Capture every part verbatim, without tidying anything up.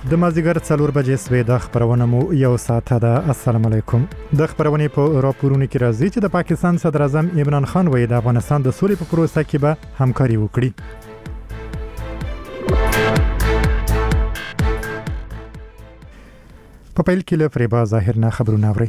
د مازیګر څلور بجې سوې د خبرونه مو یو ساعت ده. السلام علیکم. د خبرونې په راپورونو کې راځي چې د پاکستان صدر اعظم عمران خان وایي د افغانستان د سولې په پروسه کې به همکاري وکړي. په پیل کې له فریبا ظاهر نه خبرونه اوري.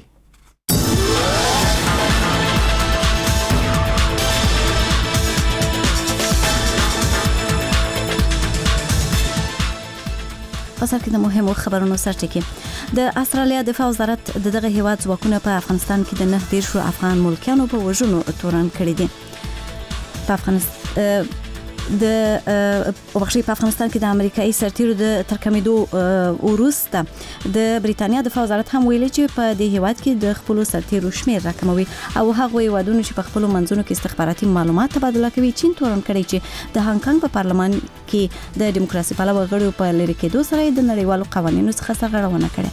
پسر کې د مهمو خبرونو سرټکی. د استرالیا دفاع وزارت د دغه هیواد ځواکونه په افغانستان کې د نه دیرشو افغان ملکیانو په وژنو تورن کړی دي. په افغانستان د وبخښي په افغانستان کې د امریکایي سرتیرو د ترکمیدو وروسته د بریتانیا دفاع وزارت هم ویلي چې په دې هیواد کې د خپل سرتیرو شمیر راکموي او هغه هیوادونو چې په خپل منځونو کې استخباراتي معلومات تبادله کوي چین تورن کړی چې د هانګ کانګ په پارلمان کې د دیموکراسي پلوه غړو په لری کېدو سره د نړیوالو قوانینو څخه سرغړونه کړې.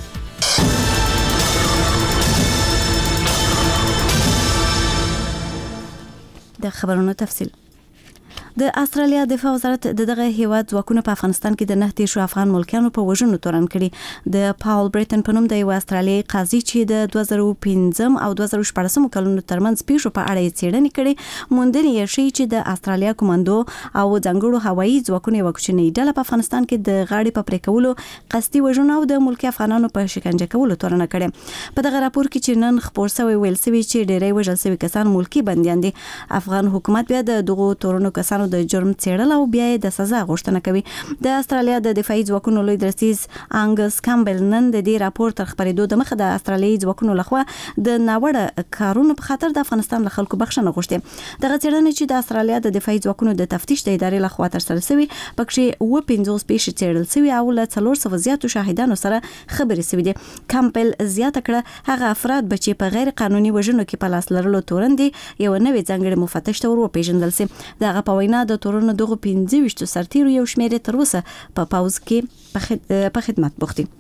د خبرونو تفصیل. د استرالیا دفاع وزارت د دغه هیواد ځواکونه په افغانستان کې د نه دیرشو افغان ملکیانو په وژنو تورن کړي. د پاول بریټن په نوم د یو استرالیایي قاضي چې د دوه زره او پنځم او دوه زره او شپږم کلونو ترمنځ پیښو په اړه یې څېړنې کړې، موندنې یې ښیي چې د استرالیا کوماندو او ځانګړو هوایي ځواکونو یو کوچنۍ ډله په افغانستان کې د غاړې په پرې کولو، قصدي وژنو او د ملکي افغانانو په شکنجه کولو تورن کړي. په دغه راپور کې چې نن خبر شوی ویل شوی چې ډېری وژل شوي کسان ملکي بندیان دي. افغان حکومت بیا د دغو تورنو کسانو د جرم څېړل او بیا د سزا غوښتنه کوي. د استرالیا د دفاعي ځواکونو لوی درسیز انګس کامبل نن د دې راپور تر خبرېدو د مخه د استرالیایي ځواکونو لخوا د ناوړه کارونو په خاطر د افغانستان له خلکو بخښنه غوښتې. دغه څېړنه چې د استرالیا د دفاعي ځواکونو د تفتیش د ادارې لخوا ترسره شوې، پکې اوه پنځوس پیښې څېړل شوي او له څلور سوه زیاتو شاهدانو سره خبرې شوې دي. کامبل زیاته کړه هغه افراد به چې په غیر قانوني وژنو کې په لاس لرلو تورن دي یو نوې ځانګړي مفتش ته ور وپېژندل شي. دغه په وینا د تورنو دغه پنځه ویشت سرتیرو یو شمېر تر اوسه په پاوز کې په خدمت بوخت دي.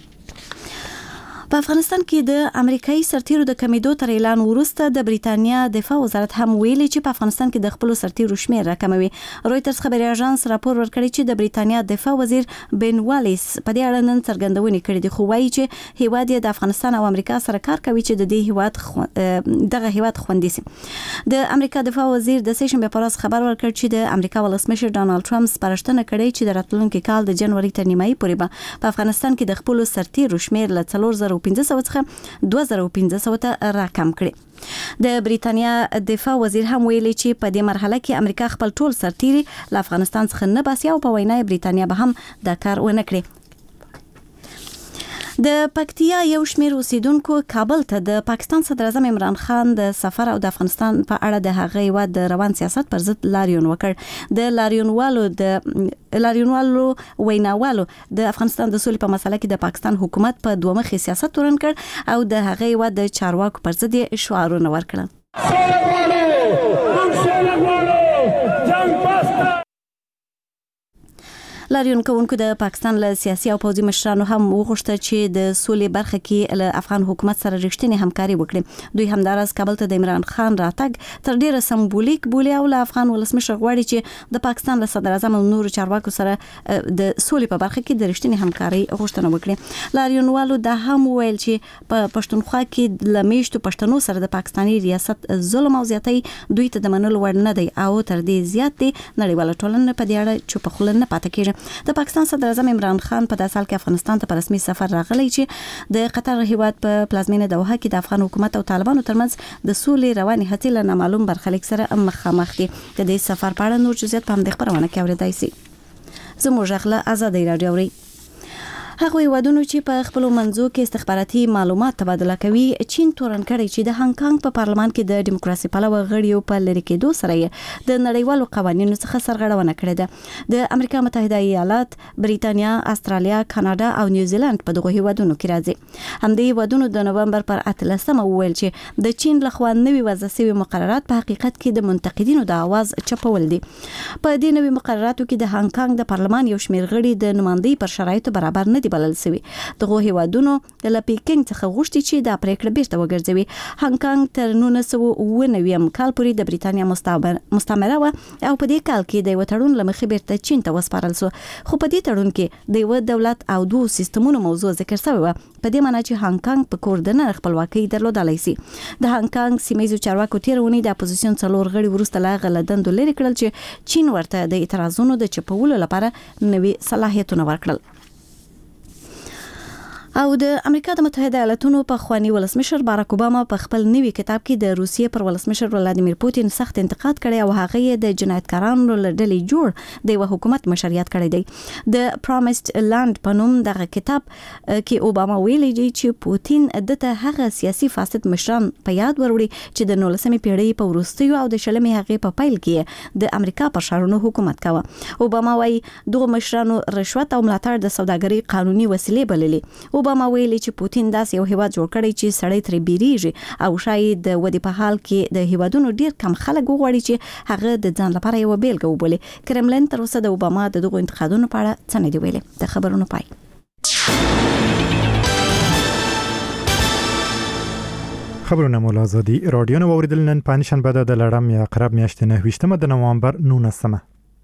په افغانستان کې د امریکایي سرتیرو د کمیدو تر اعلان وروسته د بریتانیا دفاع وزارت هم ویلي چې په افغانستان کې د خپل سرتیرو شمیر راکموي. رويټرز خبري اژانس راپور ورکړی چې د بریتانیا دفاع وزیر بن والیس په دې اړه نن څرګندونې کړې دي، خو وایي چې هیواد د افغانستان او امریکا سره کار کوي چې د دې هیواد دغه هیواد خوندي شي. د امریکا دفاع وزیر د سېشنبه په ورځ خبر ورکړ چې د امریکا ولسمشر ډانلډ ټرمپ سپارښتنه کړې چې د راتلونکي کال د جنوري تر نیمایي پورې به په افغانستان کې د خپل سرتیرو شمیر له څلور زره پنځه سوه څخه دوه زره پنځه سوه ته راکم کړي. د بریتانیا دفاع وزیر هم ویلي چې په دې مرحله کې امریکا خپل ټول سرتیري له افغانستان څخه نه باسي او په وینا بریتانیا به هم دا کار ونه کړي. د پکتیا یو شمیر اوسیدونکو کابل ته د پاکستان صدر اعظم عمران خان د سفر او د افغانستان په اړه د هغه هیواد د روان سیاست پر ضد لاریون وکړ. د لاریونوالو د لاریونوالو ویناوالو د افغانستان د سولې په مسله کې د پاکستان حکومت په دوه مخي سیاست تورن کړ او د هغه هیواد د چارواکو پر ضد شعارونه ورکړل. لاریون کوونکو د پاکستان له سیاسي او پوځي مشرانو هم وغوښته چې د سولې برخه کې له افغان حکومت سره رښتینې همکاري وکړي. دوی همداراز کابل ته د عمران خان راتګ تر ډیره سمبولیک بولي او له افغان ولسمشر غواړي چې د پاکستان له صدر اعظم او نورو چارواکو سره د سولې په برخه کې د رښتینې همکاري غوښتنه وکړي. لاریونوالو دا هم ویل چې په پښتونخوا کې له میشتو پښتنو سره د پاکستاني ریاست ظلم او زیاتی دوی ته د منلو وړ نه دی او تر دې زیات دی نړیواله ټولنه په دې اړه چوپ خوله نه پاتې کېږي. د پاکستان صدر اعظم عمران خان په داسې حال کې افغانستان ته په رسمي سفر راغلی چې د قطر هیواد په پلازمینه دوحه کې د افغان حکومت او طالبانو ترمنځ د سولې رواني هڅې له نامعلوم برخلیک سره مخامخ دي. د دې سفر په اړه نور جزئیات په همدې خبرونه کې اورېدای شي. زموږ غږ آزادۍ رادیو اوري. هغه هیوادونو چې په خپل منځو کې استخباراتي معلومات تبادله کوي چین تورن کړی چې د هانګ کانګ په پارلمان کې د دیموکراسي پلوه غړیو په لری کېدو سره د نړیوالو قوانینو څخه سرغړونه کړې ده. د امریکا متحده ایالات، بریتانیا، استرالیا، کاناډا او نیوزیلند په دغه هیوادونو کې راځي. همدې هیوادونو د نومبر پر اتلسمه وویل چې د چین لخوا نوي وضع شوي مقررات په حقیقت کې د منتقدینو د आवाज چپول دي. په دې نوي مقرراتو کې د هانګ کانګ د پارلمان یو شمېر غړي د نمائندګۍ پر شرایطو برابر نه دي غلطي بلل شوی. دغه هیوادونو د پیکینګ څخه غوښتي چې دا پریکړه بیرته وګرځوي. هانګ کانګ تر نولس سوه اوه نوي کال پورې د بریتانیا مستعمره و او په دې کال کې د یو تړون لمخې بیرته چین ته وسپارل شو. خو په دې تړون کې د یو دولت او دوه سیستمونو موضوع ذکر شوی و، په دې معنی چې هانګ کانګ په کور دننه خپلواکي درلودلای شي. د هانګ کانګ سیمایي چارواکو تیرونی د اپوزیسیون څلور غړي ورسته لا غلدند لري کړل چې چین ورته د اعتراضونو د چپولو لپاره نوي صلاحیتونه ورکړل. او د امریکا د متحده ایالاتونو په خواني ولسمشر باراک اوباما په خپل نوي کتاب کې د روسیې پر ولسمشر ولادیمیر پوتین سخت انتقاد کړی او هغه یې د جنایتکارانو له ډلې جوړ د یو حکومت مشروعیت کړی دی. د پرومیسډ لانډ په نوم دغه کتاب کې اوباما ویلي دی چې پوتین دته هغه سیاسي فاسد مشران په یاد وروړي چې د نولسمې پیړۍ په وروستیو او د شلمې هغې په پیل کې د امریکا پر شارونو حکومت کاوه. اوباما وايي دغه مشرانو رشوت او ملاتړ د سوداګرۍ قانوني وسیلې بللې. اوباما ویلي چې پوتین داس یو هیواد جوړ کړی چې سړی ترې بیریږي او شاید د ودی په حال کې د هیوادونو ډیر کم خلک وغواړي چې هغه د ځان لپاره یو بیلګه وبولي. کرملین تر اوسه د اوباما د دغو انتقادونو په اړه څه نه دی ویلي. د خبرونو پای. خبرونه مولا آزادي رادیو نو اوریدل نن پنځشنبه د لړم یا قرب میاشتې نه ویشتمه د نوامبر نولسمه.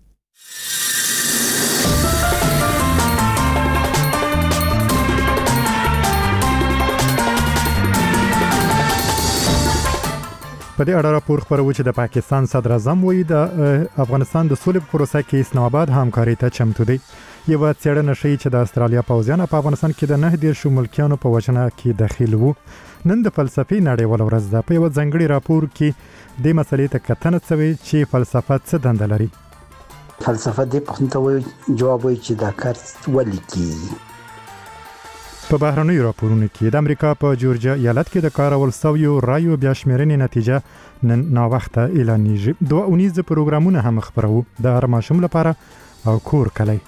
په دې اړه راپور خبرو چې د پاکستان صدر اعظم وایي د افغانستان د سولې په پروسه کې اسلام آباد همکاري ته چمتو دی. یو څېړنه ښیي چې د استرالیا پوځیان په افغانستان کې د نه دېرشو ملکیانو په وژنه کې دخیل وو. نن د فلسفي نړیواله ورځ ده. په یو ځانګړي راپور کې د مسلې ته کتنه شوې چې فلسفه څه دنده لري. فلسفه دې په ته جواب وایي چې دا کار ولې کیږي. په بهرنیو راپورونو کې د امریکا په جورجیا ایالت کې د کارول شویو رایو بیا شمیرنې نتیجه نن ناوخته اعلانېږي. دوه اونیز پروګرامونه هم خبرو د هر ماشوم لپاره او کور کلی.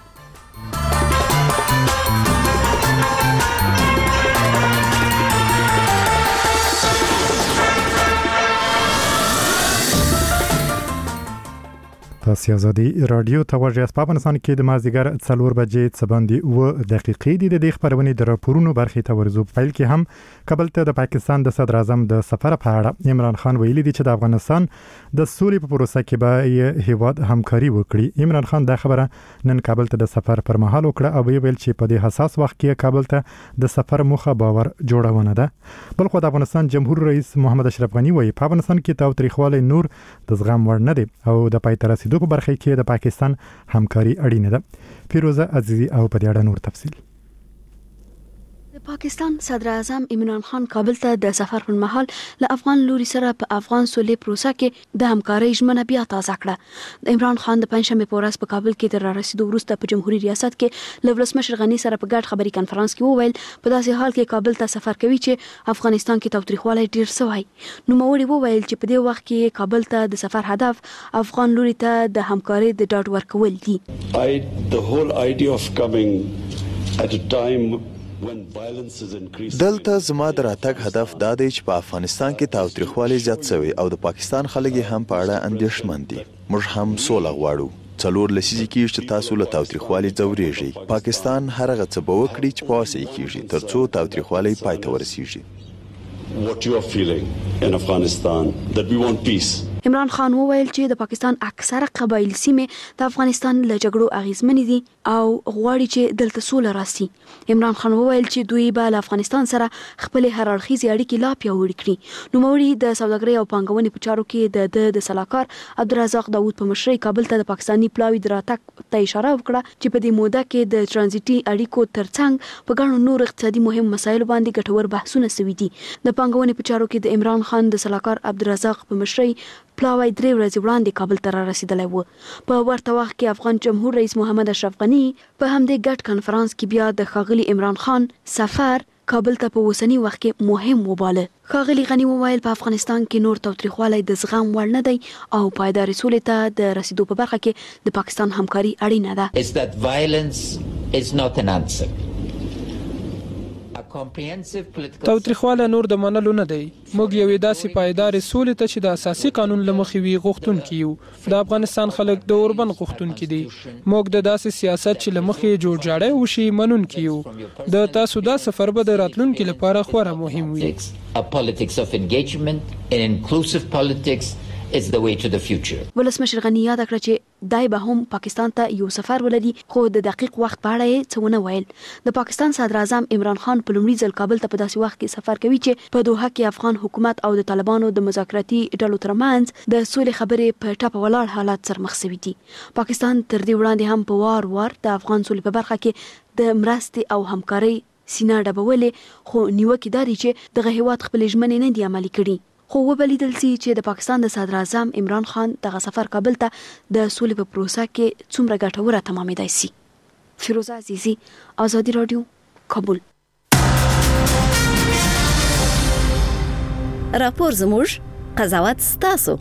تاسو آزادي رادیو ته ورجاست. په افغانستان کې د مازدیګر څلور بجې څه باندې و دقیقې د دې خبرونې د راپورونو برخې ته ورزو. پیل کې هم کابل ته د پاکستان د صدر اعظم د سفر په اړه عمران خان ویلي دی چې د افغانستان د سولې په پروسه کې به هیواد همکاري وکړي. عمران خان دا خبره نن کابل ته د سفر پر مهال وکړه او ویل چې په دې حساس وخت کې کابل ته د سفر موخه باور جوړونه ده. بل خو د افغانستان جمهور رئیس محمد اشرف غنی وایي په افغانستان کې تاوتریخوالی نور د زغم وړ نه دی او د پای ته رسیدو په برخه کې د پاکستان همکاري اړینه ده. فیروزه عزیزی او په دې اړه نور تفصیل. د پاکستان صدر اعظم عمران خان کابل ته د سفر پر مهال له افغان لوري سره په افغان سولې پروسه کې د همکارۍ ژمنه بیا تازه کړه. د عمران خان د پنځشنبې په ورځ په کابل کې د رارسیدو وروسته په جمهوریت ریاست کې له ولسمشر غني سره په ګډ خبري کانفرنس کې وویل په داسې حال کې کابل ته سفر کوي چې افغانستان کې تاوتریخوالی ډیر شوی. نوموړي وویل چې په دې وخت کې کابل ته د سفر هدف افغان لوري ته د همکارۍ د ډاډ ورکول دي. I the whole idea of coming at a time دلته زما د راتګ هدف دا دی چې په افغانستان کې تاوتریخوالی زیات شوی او د پاکستان خلک هم په اړه اندېښمن دي. موږ هم سوله غواړو. څلور لسیزې کېږي چې تاسو له تاوتریخوالي ځورېږئ. پاکستان هر هغه څه به وکړي چې په وسه یې کېږي تر څو تاوتریخوالی پای ته ورسیږي. What you are feeling in Afghanistan that we want peace. عمران خان وویل چې د پاکستان اکثره قبایل سیمې د افغانستان له جګړو اغیزمنې دي او غواړي چې دلته سوله راسي. عمران خان وویل چې دوی به له افغانستان سره خپل هر اړخیزې اړیکې لا پیاوړې کړي. نوموړي د سوداګرۍ او پانګونې په چارو کې د د سلاکار عبدالرزاق داوود په مشرۍ کابل ته د پاکستاني پلاوي د راتګ ته اشاره وکړه چې په دې موده کې د ترانزیتي اړیکو ترڅنګ په ګڼو نور اقتصادي مهم مسایلو باندې ګټور بحثونه شوي دي. د پانګونې په چارو کې د عمران خان د سلاکار عبدالرزاق په مشرۍ پلاوی درې ورځې وړاندې کابل ته را رسیدلی و. په ورته وخت کې افغان جمهور رئیس محمد اشرف غني په همدې ګډ کنفرانس کې بیا د ښاغلي عمران خان سفر کابل ته په اوسني وخت کې مهم وباله. ښاغلي غني وویل په افغانستان کې نور تاوتریخوالی د زغم وړ نه دی او پایدارې سولې ته د رسیدو په برخه کې د پاکستان همکاري اړینه ده. Is that violence is not an answer. تاوتریخواله نور د منلو نه دی. موږ یو داسې پایدار سولې ته چې د اساسي قانون له مخې وي غوښتونکي یو. د افغانستان خلک د اوربند غوښتونکي دي. موږ د داسې سیاست چې له مخې جوړجاړی وشي منونکي یو. د تاسو دا سفر به د راتلونکي لپاره خورا مهم وي. It's the way to the future. ولسمشر غنی یاد کړ چې دای به هم پاکستان ته یو سفر ولري خو د دقیق وخت په اړه یې څه ونه ویل. د پاکستان صدر اعظم عمران خان په لومړي ځل کابل ته په داسې وخت کې سفر کوي چې په دوحه کې افغان حکومت او د طالبانو د مذاکراتي ډلو ترمنځ د سولې خبرې په ټاپه ولاړ حالات سره مخ شوي دي. پاکستان تر دې وړاندې هم په وار وار د افغان سولې په برخه کې د مرستې او همکارۍ سینه ډبولې خو نیوکې داري چې دغه هیواد خپل ژمنې نه دي عملي کړي. خو وبلیدل سي چې د پاکستان د صدر اعظم عمران خان دغه سفر کابل ته د سولې په پروسه کې څومره ګټوره تمامېدای سي. فیروزه عزیزی، آزادی رادیو، کابل. راپور زموږ، قضاوت ستاسو.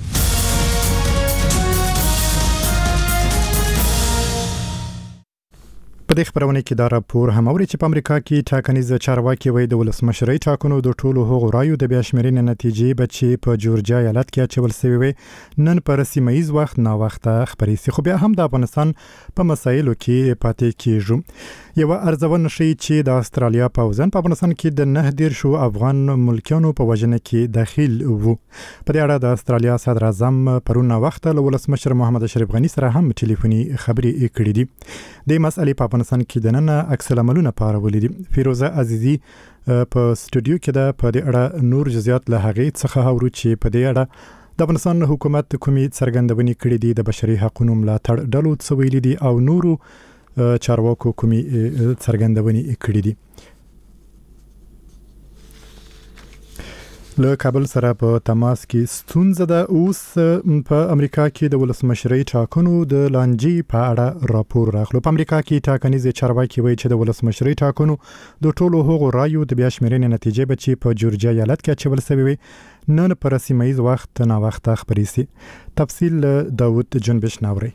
په دې خبرونه کې دا راپور هم اوري چې په امریکا کې ټاکنیز چارواکي وایي د ولسمشرۍ ټاکنو د ټولو هغو رایو د بیا شمېرنې نتیجې به چې په جورجیا ایالت کې اچول سوي وي نن په رسمي ییز وخت ناوخته خبرې سي. خو بیا هم د افغانستان په مسایلو کې پاتې کیږو. یو ارزونه ښیي چې د استرالیا پوځیان په افغانستان کې د نه دیرشو افغان ملکیانو په وژنه کې داخل وو. په دې اړه د استرالیا صدر اعظم پرون وخت له ولسمشر محمد اشرف غني سره هم ټلیفوني خبرې کړې دي. د مسئلې په افغانستان کې د نن عکس العملونه پارولې دي. فیروزه عزیزی په استودیو کې ده. په دې اړه نور جزئیات له هغې څخه اورو چې په دې اړه د افغانستان حکومت کومې څرګندونې کړې دي، د بشري حقوقو ملاتړ ډلو څه ویلي دي او نورو چارواکو کومې څرګندونې کړې دي. له کابل سره په تماس کې ستونزه ده. اوس په امریکا کې د ولسمشرۍ ټاکنو د لانجې په اړه راپور راغلو. په امریکا کې ټاکنیز چارواکي وایي چې د ولسمشرۍ ټاکنو د ټولو هغو رایو د بیا شمېرنې نتیجې به چې په جورجیا ایالت کې اچول سوي وي نن په رسمي ییز وخت ناوخته خبرې سي. تفصیل داود جنبش ناوري.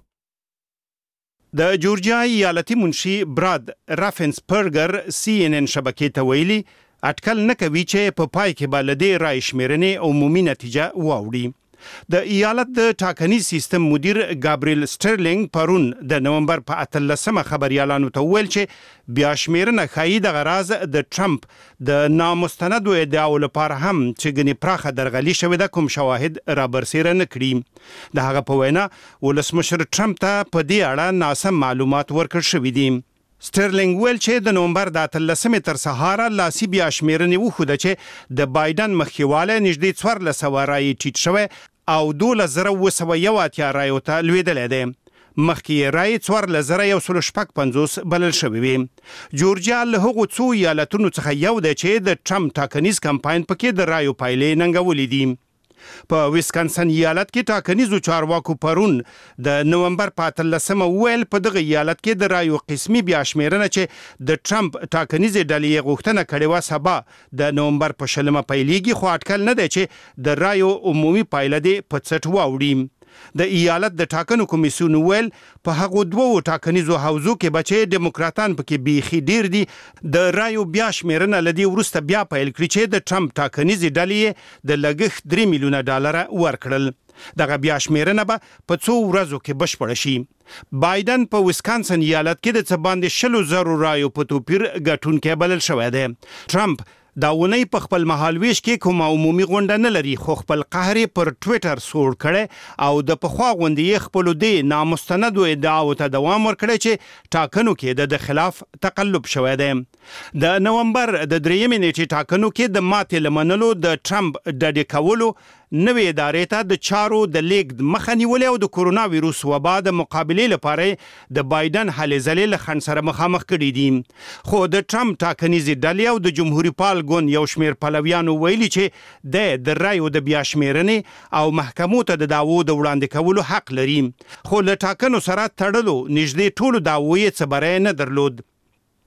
د جورجیا ایالتي منشي براد رافنسپرګر سی ان ان شبکې ته ویلي اټکل نه کوي چې په پای کې به له دې رای شمېرنې عمومي نتیجه واوړي. د ایالت د ټاکنیز سیستم مدیر ګابریل سټرلینګ پرون د نومبر په اتلسمه خبريالانو ته ویل چې بیا شمېرنه ښایي دغه راز د ټرمپ د نامستندو ادعاو لپاره هم چې ګنې پراخه درغلي شوې ده کوم شواهد را برسېره نه کړي. د هغه په وینا ولسمشر ټرمپ ته په دې اړه ناسم معلومات ورکړل شوي دي. سټرلینګ ویل چې د نومبر د اتلسمې تر سهاره لاسي بیا شمېرنې وښوده چې د بایدن مخکېوالی نږدې څوارلس سوه رایې ټیټ شوی او دولس زره اوه سوه یو اتیا رایو ته لوېدلی دی. مخکې یې رایې څوارلس زره یو سل شپږ پنځوس بلل شوې وې. جورجیا له هغو څو ایالتونو څخه یو دی چې د ټرمپ ټاکنیز کمپاین پکې د رایو پایلې ننګولې دي. په ویسکانسن ایالت کې ټاکنیزو چارواکو پرون د نومبر په اتلسمه ویل په دغه ایالت کې د رایو قسمي بیا شمېرنه چې د ټرمپ ټاکنیزې ډلې غوښتنه کړې وه سبا د نومبر په شلمه پیلېږي، خو اټکل نه دی چې د رایو عمومي پایله دې په څټ واوړي. د ایالت د ټاکنو کمیسیون ویل په هغو دوو ټاکنیزو حوزو کې به چې ډیموکراتان پکې بیخي ډیر دي د رایو بیا شمېرنه له دې وروسته بیا پیل کړي چې د ټرمپ ټاکنیزې ډلې د لګښت درې میلیونه ډالره ورکړل. دغه بیا شمېرنه به په څو ورځو کې بشپړه شي. بایدن په ویسکانسن ایالت کې د څه باندې شلو زرو رایو په توپیر ګټونکی بلل شوی دی. ټرمپ دا ونی په خپل مهالویش کې کومه عمومي غونډه نه لري، خو خپل قهر پر ټویټر سوړ کړي او د پخوا غونډې خپل دې نامستندو ادعاو ته دوام ورکړي چې ټاکنو کې د خلاف تقلب شوی دی. د نومبر د درېیمې نیټې ټاکنو کې د ماتې لمنلو د ټرمپ ډډې کولو نوې ادارې ته د چارو د لیږد مخه نیولې او د کورونا ویروس وبا د مقابلې لپاره د بایدن هلې ځلې له خنډ سره مخامخ کړي دي. خو د ټرمپ ټاکنیزې ډلې او د جمهوري پال ګوند یو شمېر پلویانو ویلي چې د د رایو د بیا شمېرنې او محکمو ته د دعوو د وړاندې کولو حق لري، خو له ټاکنو سره تړلو نږدې ټولو دعوو یې څه بری نه درلود.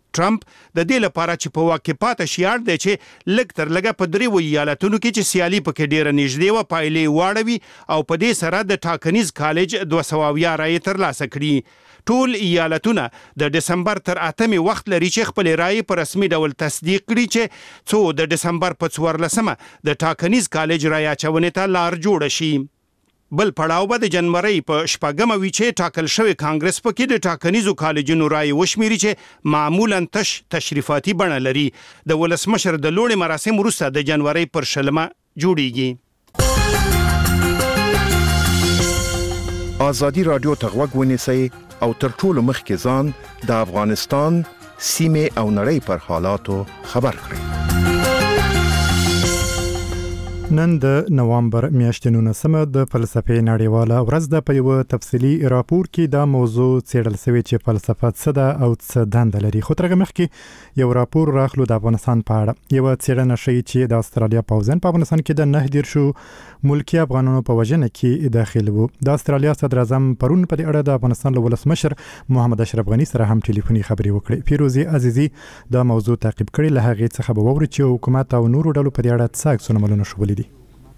ټرمپ د دې لپاره چې په واک کې پاتې شي اړ دی چې لږ تر لږه په درې ایالتونو کې چې سیالي پکې ډیره نږدې وه پایلې واړوي او په دې سره د ټاکنیز کالج دوه سوه اویا رایې ترلاسه کړي. ټول ایالتونه د دسمبر تر اتمې وخت لري چې خپل رایې په رسمي ډول تصدیق کړي چې څو د دسمبر په څوارلسمه د ټاکنیز کالج رایې اچونې ته لار جوړه شي. بل پړاو به د جنوري په شپږمه وي چې ټاکل شوی کانګرس پکې د ټاکنیزو کالجونو رایې وشمیري چې معمولا تش تشریفاتي بڼه لري. د ولسمشر د لوړې مراسم وروسته د جنوري پر شلمه جوړیږي. آزادي رادیو ته غوږ ونیسئ او تر ټولو مخکې ځان د افغانستان سیمې او نړۍ پر حالاتو خبر کړئ. نن د نوامبر میاشتې نولسمه د فلسفې نړیواله ورځ ده. په یو تفصیلي راپور کې دا موضوع څېړل شوی چې فلسفه څه ده او څه دنده لري. خو تر هغه مخکې یو راپور راخلو د افغانستان په اړه. یو څېړنه ښیي چې د استرالیا پوځیان په افغانستان کې د نه دېرشو ملکي افغانانو په وژنه کې داخل وو. د استرالیا صدر اعظم پرون په دې اړه د افغانستان له ولسمشر محمد اشرف غني سره هم ټلیفوني خبرې وکړې. فیروزي عزیزي دا موضوع تعقیب کړي. له هغې څخه به واوري چې حکومت او نورو ډلو په دې اړه څه عکسونه عملونه شولي دي.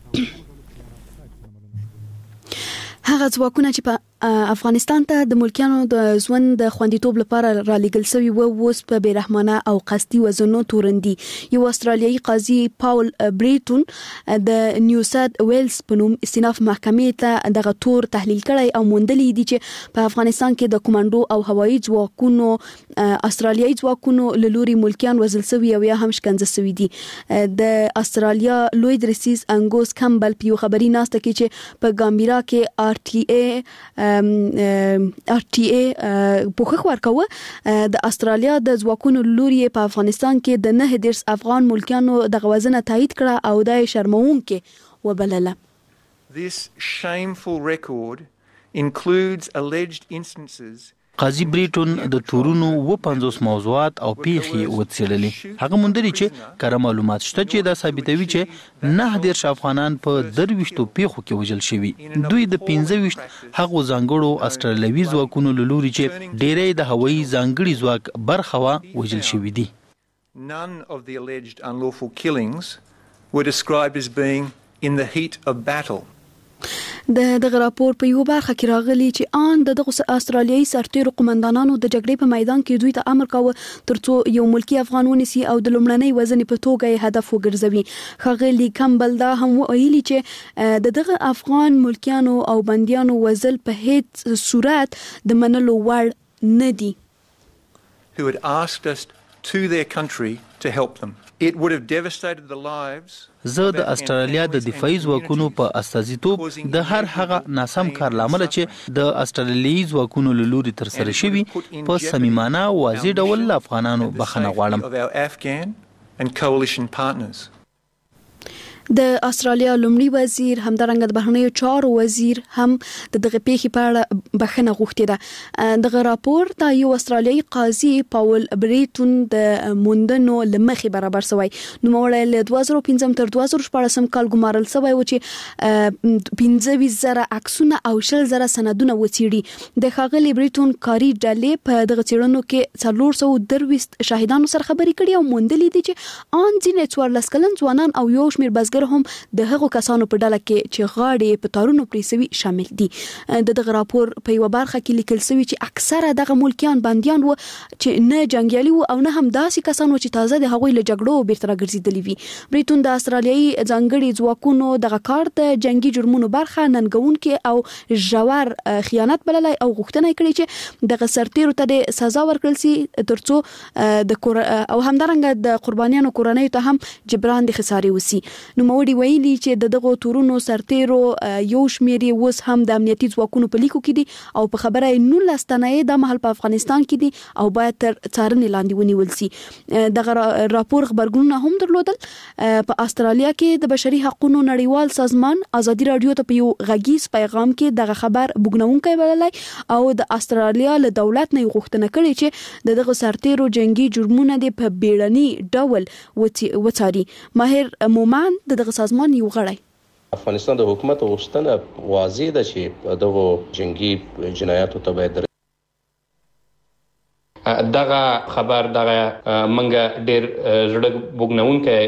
هغه ځواکونه چې په افغانستان ته د ملکیانو د ژوند د خوندیتوب لپاره را لېږل شوي و اوس په بېرحمانه او قصدي وژنو تورن دي. یو استرالیایي قاضي پاول بریټون د نیو ساوث ویلز په نوم استیناف محکمې ته دغه تور تحلیل کړی او موندلی دي چې په افغانستان کې د کمانډو او هوایي ځواکونو استرالیایي ځواکونو له لوري ملکیان وژل شوي او یا هم شکنجه شوي دي. د استرالیا لوی درسیز انګوس کمبل په یو خبري ناسته کې چې په ګامبیرا کې آر ټي اي آر ټي اي پوښښ ورکوه د استرالیا د ځواکونو لوري په افغانستان کې د نه دېرش افغان ملکیانو د غوازنه تایید کړه او د شرمونکې وبلله. This shameful record includes alleged instances. قاضي بریټون د تورونو و پنځوس موضوعات او پیښې وڅېړلې. هغه موندلي چې کره معلومات شته چې دا ثابتوي چې نه دېرش افغانان په درویشتو پیښو کې وژل شوي. دوی د پنځه ویشت هغو ځانګړو استرالیوي ځواکونو له لوري چې ډېری د هوایي ځانګړي ځواک برخه وه وژل شوي دي. None of the alleged unlawful killings were described as being in the heat of battle. د دغه راپور په یو برخه کې راغلي چې آن د دغه استرالیایي سرتیرو قومندانانو د جګړې په میدان کې دوی ته امر کاوه ترڅو یو ملکی افغان ونیسي او د لومړنۍ وژنې په توګه یې هدف وګرځوي. ښاغلي کمبل دا هم ویلي چې د دغه افغان ملکیانو او بندیانو وژل په هیڅ صورت د منلو وړ نه دي. Who had asked us to their country to help them. It would have devastated the lives. زه د استرالیا د دفاعي ځواکونو په استازیتوب د هر هغه ناسم کار لامل چې د استرالیایي ځواکونو له لوري ترسره شوي په صمیمانه او واضح ډول افغانانو بخښنه غواړم. د استرالیا لومړي وزیر همدارنګه د بهرنیو چارو وزیر هم د دغه پیښې په اړه بخښنه غوښتې ده. دغه راپور ته یو استرالیایي قاضي پاول بریټون د موندنو له مخې برابر شوی. نوموړی له دوه زره پنځم تر دوه زره شپاړسم کال ګمارل شوی و چې پنځه ویشت زره عکسونه او شل زره سندونه وڅېړي. د ښاغلي بریټون کاري ډلې په دغه څېړنو کې څلور سوه درویشت شاهدانو سره خبرې کړي او موندلي دي چې آن ځینې څوارلس کلن ځوانان او یو شمېر بزګر هم د هغو کسانو په ډله کې چې غاړې په تارونو پرې شوي شامل دي. د دغه راپور په یوه برخه کې لیکل شوي چې اکثره دغه ملکیان بندیان وو چې نه جنګیالي وو او نه هم داسې کسان وو چې تازه د هغوی له جګړو بیرته راګرځېدلي وي. بریټون د استرالیایي ځانګړي ځواکونو دغه کار د جنګي جرمونو برخه ننګونکې او ژور خیانت بللی او غوښتنه یې کړې چې دغه سرتیرو ته د سزا ورکړل سي ترڅو د او همدارنګه د قربانیانو کورنیو ته هم جبران د خسارې وسي. نوموړي ویلي چې د دغو تورونو سرتیرو یو شمېر یې اوس هم د امنیتي ځواکونو په لیکو کې دي او په خبره یې نولس تنه یې د مهال په افغانستان کې دي او باید تر څارنې لاندې ونیول سي. دغه راپور خبرګونونه هم درلودل. په استرالیا کې د بشري حقوقو نړیوال سازمان ازادي رادیو ته په یو غږیز پیغام کې دغه خبر بوګنونکی بللی او د استرالیا له دولت نه غوښتنه کړې چې د دغه سرتیرو جنگي جرمونه د په بیړني ډول وڅاري. ماهر مومن د دغه سازمان یو غړی. افغانستان د حکومت غوښتنه واضح ده چې دغه جنگي جنایاتو ته باید دغه خبر دغه منګه ډېر زړه بوګنونکې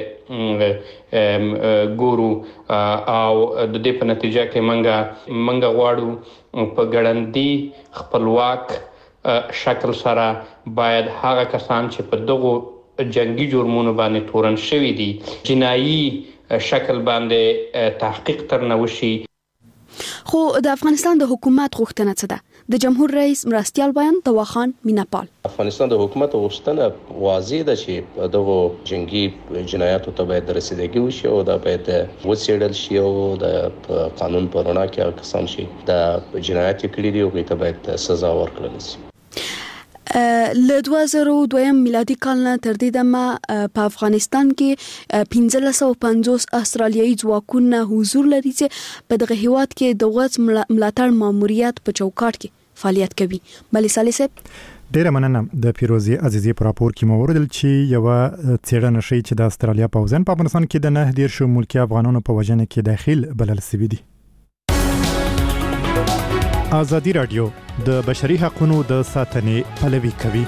ګورو او د دې په نتیجه کې منګه منګه غواړو په ګړندی خپلواک شکل سره باید هغه کسان چې په دغه جنگي جرمونو باندې تورن شوي دي جنایي شکل باندې تحقیق ترنه وشي. خو د افغانستان د حکومت غوښتنه څه ده؟ د جمهور رئیس مرستیال بیان تواخان میناپال. افغانستان د حکومت غوښتنه واضح ده چې دغه جنگي جنایاتو ته باید رسیدګي وشي او دا باید وڅېړل شي او د قانون په رڼا کې هغه کسان چې د جنایت کړي دي هغوی ته باید سزا ورکړل شي. له دوه زره دویم میلادي کال نه تر دې دمه په افغانستان کې پنځه سوه پنځوس استرالیایي ځواکونه حضور لري چې په دغه هیواد کې د غوڅ ملاتړ ماموریت په چوکاټ کې فعالیت کوي. بلې صالح صاحب ډیره مننه. د پیروزي عزیزي پر راپور کې مو وردل چې یو څېړنه شي چې د استرالیا پوځیان په افغانستان کې د نه ډیر شو ملکی افغانانو په وژنه کې داخل بلل شوي دي. ازادي رادیو د بشري حقوقو د ساتنې پلوي کوي.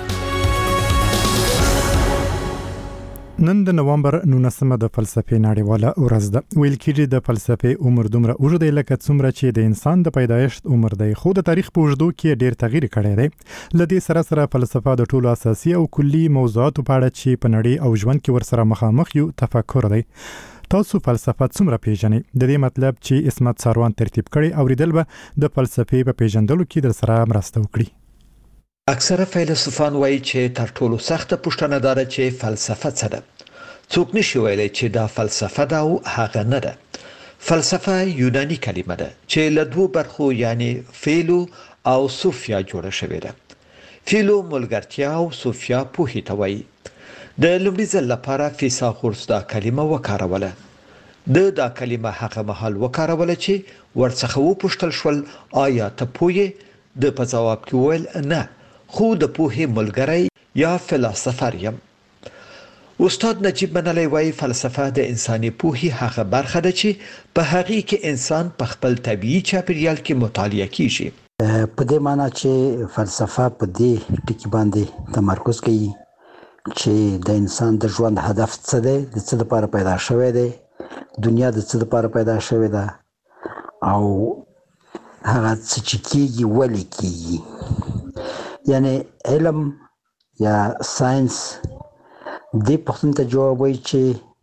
نن د نومبر نولسمه د فلسفې نړیواله ورځ ده. ویل کېږي د فلسفې عمر دومره اوږد دی لکه څومره چې د انسان د پیدایښت عمر دی، خو د تاریخ په اوږدو کې ډېر تغییر کړی دی. له دې سره سره فلسفه د ټولو اساسي او کلي موضوعاتو په اړه چې په نړۍ او ژوند کې ورسره مخامخ یو تفکر دی. تاسو فلسفه څومره پیژنئ؟ د دې مطلب چې اسمت ساروان ترتیب کړي اوریدل به د فلسفې په پیژندلو کې در سره مرسته وکړي. اکثره فیلسوفان وایي چې تر ټولو سخته پوښتنه دا ده چې فلسفه څه ده. څوک نشي ویلی چې دا فلسفه ده او هغه نه ده. فلسفه یوناني کلمه ده چې له دوو برخو یعنی فیلو او صوفیا جوړه شوې ده. فیلو ملګرتیا او صوفیا پوهې ته وایي. د لومړي ځل لپاره فیثاغورس دا کلمه وکاروله. د دا کلمه هغه مهال وکاروله چې ورڅخه وپوښتل شول آیا ته پوهې؟ د په ځواب کې وویل نه، خو د پوهې ملګری یا فلسفر یم. استاد نجیب منلی وایي فلسفه د انساني پوهې هغه برخه ده چې په هغې کې انسان په خپل طبیعي چاپیریال کې مطالعه کیږي. په دې معنی چې فلسفه په دې ټکي باندې تمرکز کوي چې د انسان د ژوند هدف څه دی، د څه لپاره پیدا شوی دی، دنیا د څه لپاره پیدا شوی ده او هغه څه چې کیږي ولې کیږي. یعنی علم یا ساينس دې پوښتنې ته جواب وایي چې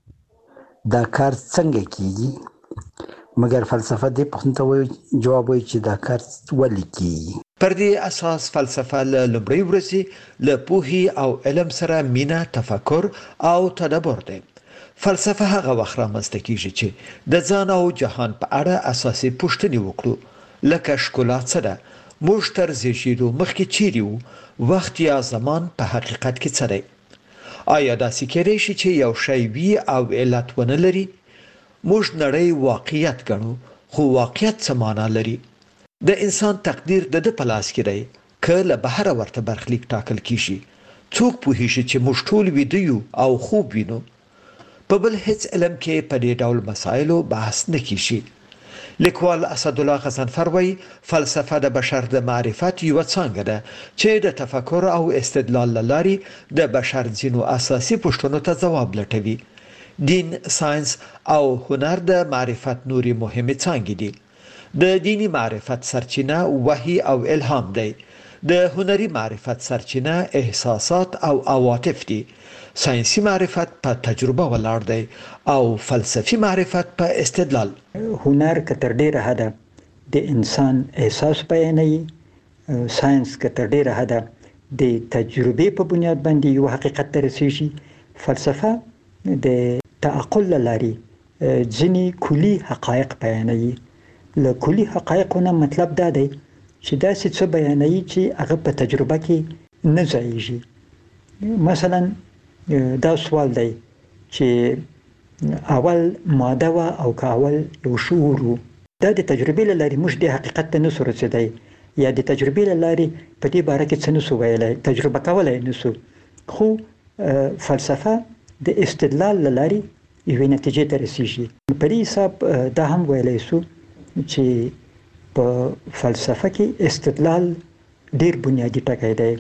دا کار څنګه کیږي، مګر فلسفه دې پوښتنې ته جواب وایي چې دا کار ولې کیږي. پر دې اساس فلسفه له لومړۍ ورځې له پوهې او علم سره مینه، تفکر او تدبر دی. فلسفه هغه وخت رامنځته کیږي چې د ځان او جهان په اړه اساسي پوښتنې وکړو، لکه ښکلا څه ده، موږ تر زیږېدو مخکې چیرې وو، وخت یا زمان په حقیقت کې څه دی. آیا داسې کېدای شي چې یو شی وي او علت ونه لري؟ موږ نړۍ واقعیت ګڼو، خو واقعیت څه معنا لري؟ د انسان تقدیر د ده په لاس کې دی که له بهره ورته برخلیک ټاکل کیږي. څوک پوهیږي چې موږ ټول ویده یو او خوب وینو؟ په بل هیڅ علم کې په دې ډول مسایلو بحث نه کیږي. لیکوال اسدالله غضنفر وایي فلسفه د بشر د معرفت یوه څانګه ده چې د تفکر او استدلال له لارې د بشر ځینو اساسي پوښتنو ته ځواب لټوي. دین، ساينس او هنر د معرفت نورې مهمې څانګې دي. د دینی معرفت سرچینه وحی او الهام دی. د هنري معرفت سرچینه احساسات او عواطف دي. ساينسي معرفت په تجربه ولاړ دی او فلسفي معرفت په استدلال. هنر که تر ډیره حده د انسان احساس بیانوي، ساينس که تر ډیره حده د تجربې په بنیاد باندې یو حقیقت ته رسیږي. فلسفه د تعقل له لارې ځینې کلي حقایق بیانوي. له کلي حقایقو نه مطلب دا دی چې داسې څه بیانوي چې هغه په تجربه کې نه ځایږي. مثلا دا سوال دی چې اول ماده وه او که اول یو شعور و. دا د تجربې له لارې موږ دې حقیقت ته نسو رسېدی یا د تجربې له لارې په دې باره کې څه نسو ویلی، تجربه کولی نسو. خو فلسفه د استدلال له لارې یوې نتیجې ته رسیږي. په دې حساب دا هم ویلی سو چې په فلسفه کې استدلال ډیر بنیادی ټکی دی.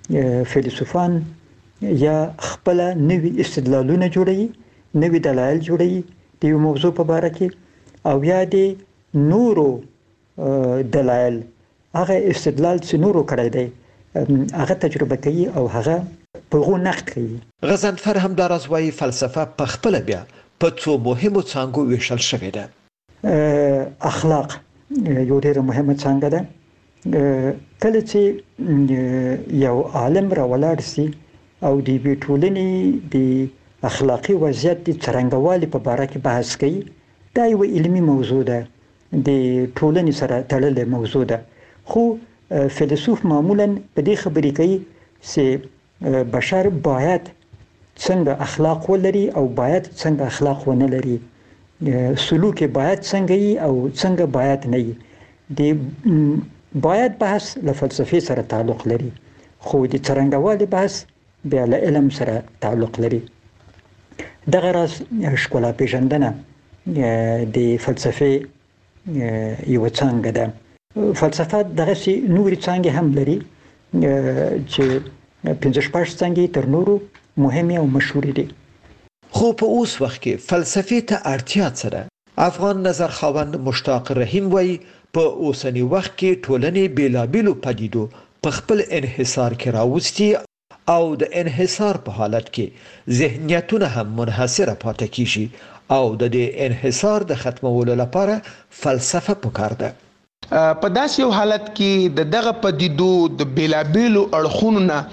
فیلسوفان یا خپل نوي استدلالونه جوړوي، نوي دلایل جوړوي د یو موضوع په اړه کې، او یا د نورو دلایل هغه استدلال چې نورو کړی دی هغه تجربه کوي او هغه په غو نقد کوي. غضنفر همداراز وایي فلسفه په خپل بیا په څو مهمو څانګو ویشل شوې ده. اخلاق یو ډېر مهمه څانګه ده. کله چې یو عالم راولاړ سي او د دې ټولنې د اخلاقي وضعیت د څرنګوالي په اړه کې بحث کوي، دا یو علمي موضوع ده، د ټولنې سره تړلې موضوع ده. خو فیلسوف معمولا په دې خبرې کوي چې بشر باید څنګه اخلاق ولري او باید څنګه اخلاق ونه لري، سلوک باید څنګه وي او څنګه باید نه وي. د باید بحث له فلسفې سره تعلق لري، خو د څرنګوالي بحث بیا له علم سره تعلق لري. دغه راز ښکلا پیژندنه د فلسفې یو څنګه ده. فلسفه دغه سي نوري څنګه هم لري چې پنځه شپږ څنګه تر نورو مهمه او مشهور دي. خو په اوس وخت کې فلسفې ته اړتیا سره افغان نظر خواند مشتاق رحیم وایي په اوسنی وخت کې ټولنې بیلابیلو پدیدو په خپل انحصار کې راوستي او د انحصار په حالت کې ذهنیتونه هم منحصره پاتې کیږي او د دې انحصار د ختمولو لپاره فلسفه پکار ده. په داسې یو حالت کې د دغه پدیدو د بیلابیلو اړخونو نه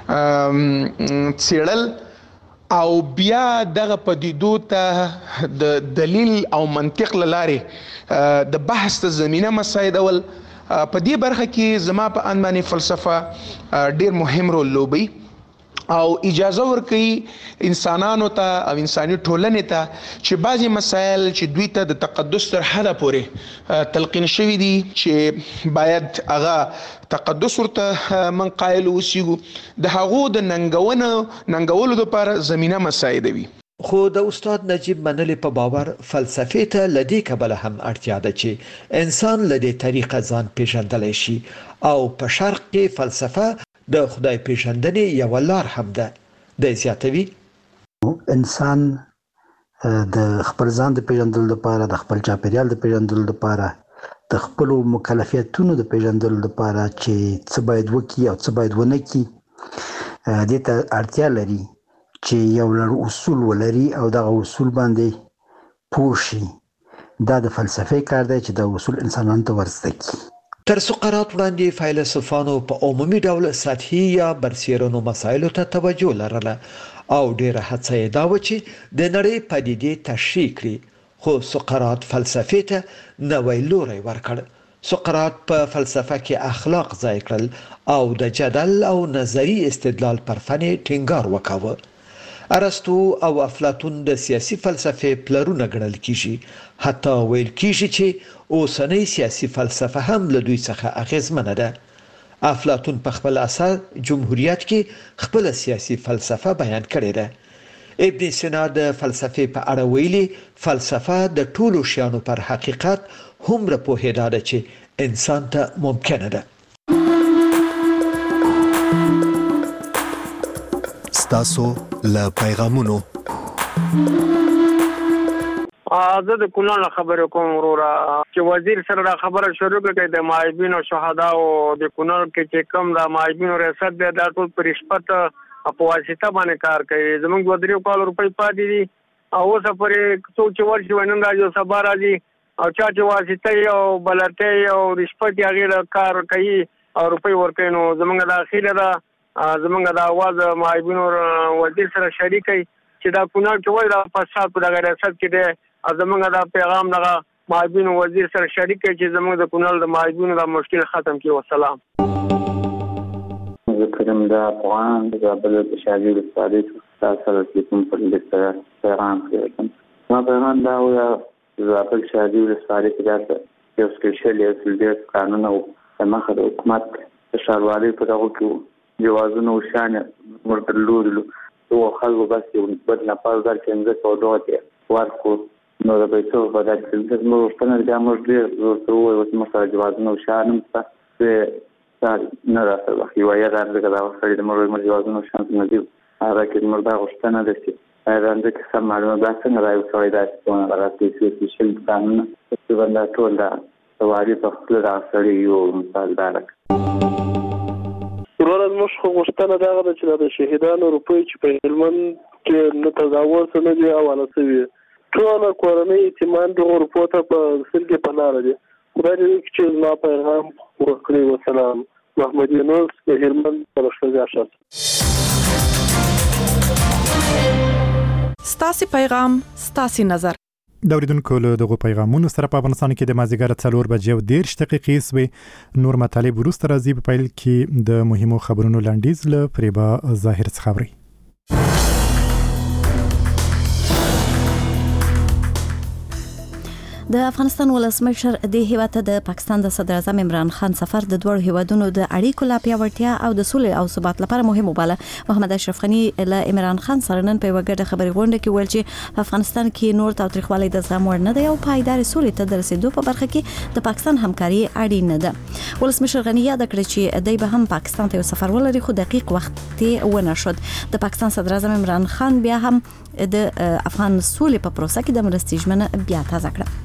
څېړل او بیا دغه پدیدو ته د دلیل او منطق له لارې د بحث ته زمینه مساعدول، په دې برخه کې زما په اند باندې فلسفه ډیر مهم رول لوبي او اجازه ورکوي انسانانو ته او انساني ټولنې ته چې بعضی مسایل چې دوی ته د تقدس تر حده پورې تلقین شوي دي چې باید هغه تقدس ورته من قایل اوسیږو، د هغو د ننګونو ننګولو لپاره زمینه مساعدوي. خو د استاد نجیب منلي په باور فلسفې ته له دې کبله هم اړتیا ده چې انسان له دې طریقه ځان پیژندلی شي او په شرق کې فلسفه د خدای پیژندنې یو لار هم ده. د زیاتوي انسان د خپل ځان د پیژندلو لپاره، د خپل چاپیریال د پیژندلو لپاره، د خپل مکلفیتونو د پیژندلو لپاره چې څه باید وکړي او څه باید ونه کړي، دې ته اړتیا لري چې یو لړ اصول ولري او دغه اصول باندې پوه شي. دا د فلسفې کار دی چې دا اصول انسانانو ته ورزده کړي. تر سقراط وړاندې فیلسوفانو په عمومي ډول سطحي یا برسیرنو مسایلو ته توجه لرله او ډیره هڅه یې دا وه چې د نړۍ پدیدې تشریح کړي، خو سقراط فلسفې ته نوی لوری ورکړ. سقراط په فلسفه کې اخلاق ځای کړل او د جدل او نظری استدلال پر فن ټینګار وکاوه. ارسطو او افلاطون د سیاسي فلسفې پلرونه ګڼل کیږي، حتی ویل کیږي چې اوسنۍ سیاسي فلسفه هم له دوی څخه اغیزمنه ده. افلاطون په خپل اثر جمهوریت کې خپل سیاسي فلسفه بیان کړې ده. ابن سینا د فلسفې په اړه ویلي فلسفه د ټولو شیانو پر حقیقت هومره پوهېدا ده چې انسان ته ممکنه ده. ستاسو له پیغامونو زه د کونړ خبرې کوم وروره چې وزیر سره دا خبره شروع کړې د معیبینو شهداو د کونړ کې چې کوم د معیبینو ریاست دی دا ټول په رشوت په واسطه باندې کار کوي. زموږ دوه درې کال روپۍ پاتې دي او اوس پرې څوک چې ورشي نن راځي او سبا راځي او چا چې واسطه او بلټۍ او رشوت یې هغې کار کوي او روپۍ ورکوي. نو زموږ د اخیره ده زمونږ د اواز معیبینو وزیر سره شریک وي چې دا کونړ کې وایي دا فساد په دغه ریاست کې دی او زمونږ دا پیغام دغه معیبینو وزیر سره شریک وي چې زمونږ د کونړ د معیبینو دا مشکل ختم کړي. والسلام. زه کریم د افغان د زابل د شاګرد ولسوالۍ څخه تاسو سره د کوم په اړه پیغام کوم. ما پیغام دا و د زابل شاګرد ولسوالۍ کې دا یو سپیشل یو قانون او مخه د حکومت د ښاروالۍ په دغه کې جوازونه او شان مرتل لودلو او خلکو بس یو بد نه پاز در کې څنګه توډو ورکو نو د پیسو په دغه کې د موږ په نړۍ د موږ ډیر ورته وایو چې موږ جوازونه او شان څه مثال نه راځي یو یا درګه دا وسړي د مړو مجوازونو شانس نه دی هغه کې مردا غوښتنه ده چې راځي چې سم معلومات څنګه راوځي دا څنګه راځي چې شل قانون چې ورنه ټول دا سوالي په خپل راځي یو مثال دارک ورته موږ خو غوښتنه دا غواړو چې د شهیدانو روپۍ چې په هلمند کې نه تداول نه دی حواله شوی ټول کورنۍ اعتماد د غرفته په سلګي په لار دي خدای دې چې ما پیغام ورکړي وسلام محمد یونس د هلمند پرشتګا شخص ستاسي پیغام ستاسي نظر د اوریدونکو له دغه پیغامونو سره په افغانستان کې د مازیګر څلور بجې او دېرش دقیقې سوې نور مطالب وروسته راځي په پیل کې د مهمو خبرونو لنډیز له فریبا ظاهر څخه خبري د افغانستان ولسمشر د هیواد د پاکستان د صدر اعظم عمران خان سفر د دوه هیوادونو د اړیکو لا پیاوړتیا او د سولې او ثبات لپاره مهم وباله. محمد اشرف غنی له عمران خان سره نن په وګړه خبري غونډه کې ویل چې په افغانستان کې نور تاریخوالي د زغم وړ نه دی او پایدار سولې ته د رسیدو په برخه کې د پاکستان همکاري اړینه ده. ولسمشر غنی یاد کړ چې دای به هم پاکستان ته سفر ولري خو دقیق وخت ته ونه شد. د پاکستان صدر اعظم عمران خان بیا هم د افغان سولې په پروسه کې د مرستې ژمنه بیا تازه کړه.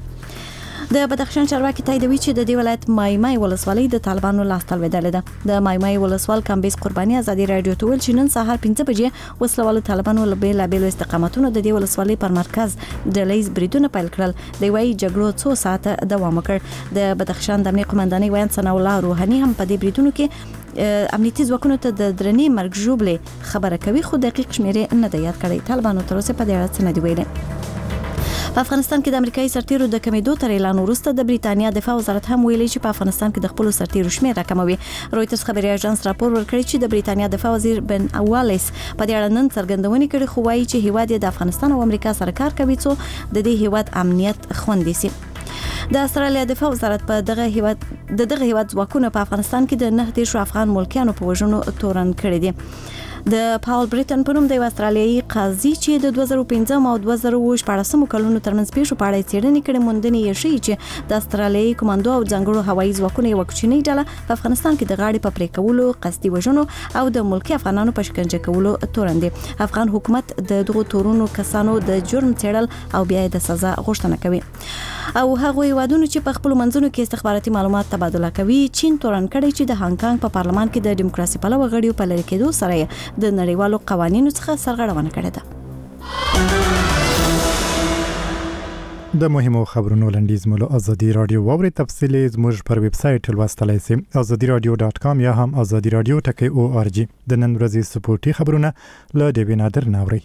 د بدخشان چارواکي تاییدوي چې د دې ولایت مایمای ولسوالۍ د طالبانو لاس تلویدلې ده. د مایمای ولسوال کمبیز قرباني ازادي رادیو ته ویل چې نن سهار پنځه بجې وسلوال طالبانو له بیل بیل استقامتونو د دې ولسوالۍ پر مرکز د لیز بریدونه پیل کړل. د وی جګړو څو ساعته دوام وکړ. د بدخشان د امنیت قومندانۍ ویان ثنا الله روحاني هم په دې بریدونو کې امنیتي ځواکونو ته د درنې مرګ ژوبلې خبره کوي خو دقیق شمیرې نه دی یاد کړی. طالبانو تر اوسه په دې اړه څه نه دی ویلي. په افغانستان کې د امریکایي سرتیرو د کمیدو تر اعلان وروسته د بریتانیا دفاع وزارت هم ویلي چې په افغانستان کې د خپل سرتیرو شمېر راکموي. رويټرز خبري اژانس راپور ورکړی چې د بریتانیا دفاع وزیر بن والیس په دې اړه نن څرګندونې کړې خو وايي چې هیواد د افغانستان او امریکا سره کار کوي څو د دې هیواد امنیت خوندي شي. د استرالیا دفاع وزارت په دغه هیواد د دغه هیواد ځواکونه په افغانستان کې د نه دیشو افغان ملکیانو په وژنو تورن کړی دي. د پاول بریټن په نوم د استرالیایي قاضي چې د دوه زره پنځه او دوه زره شپږ کلونو ترمنځ پیښو په اړه څېړنې کړې موندنې یې ښیي چې د استرالیایي کمانډو او ځانګړو هوایي ځواکونو یو کوچنی ډله په افغانستان کې د غاړې په پرې کولو قصدي وژنو او د ملکي افغانانو په شکنجه کولو تورن دي. افغان حکومت د دغو تورونو کسانو د جرم څېړل او بیا د سزا غوښتنه کوي. او هغه هیوادونو چې په خپل منځونو کې استخباراتي معلومات تبادله کوي چین تورن کړی چې د هانګ کانګ په پارلمان کې د دیموکراسي پلوه غړیو په لری کېدو سره د نړیوالو قوانینو څخه سرغړونه کړې ده. د مهمو خبرونو لنډیز مو له ازادي رادیو ووري تفصیلی زموږ پر ویب سټ لوستلای شئ ازادي رادیو ډاټ کام یا هم ازادي رادیو ټکی او ار جی. د نن ورځې سپورتي خبرونه له دیوی نادر ناوري.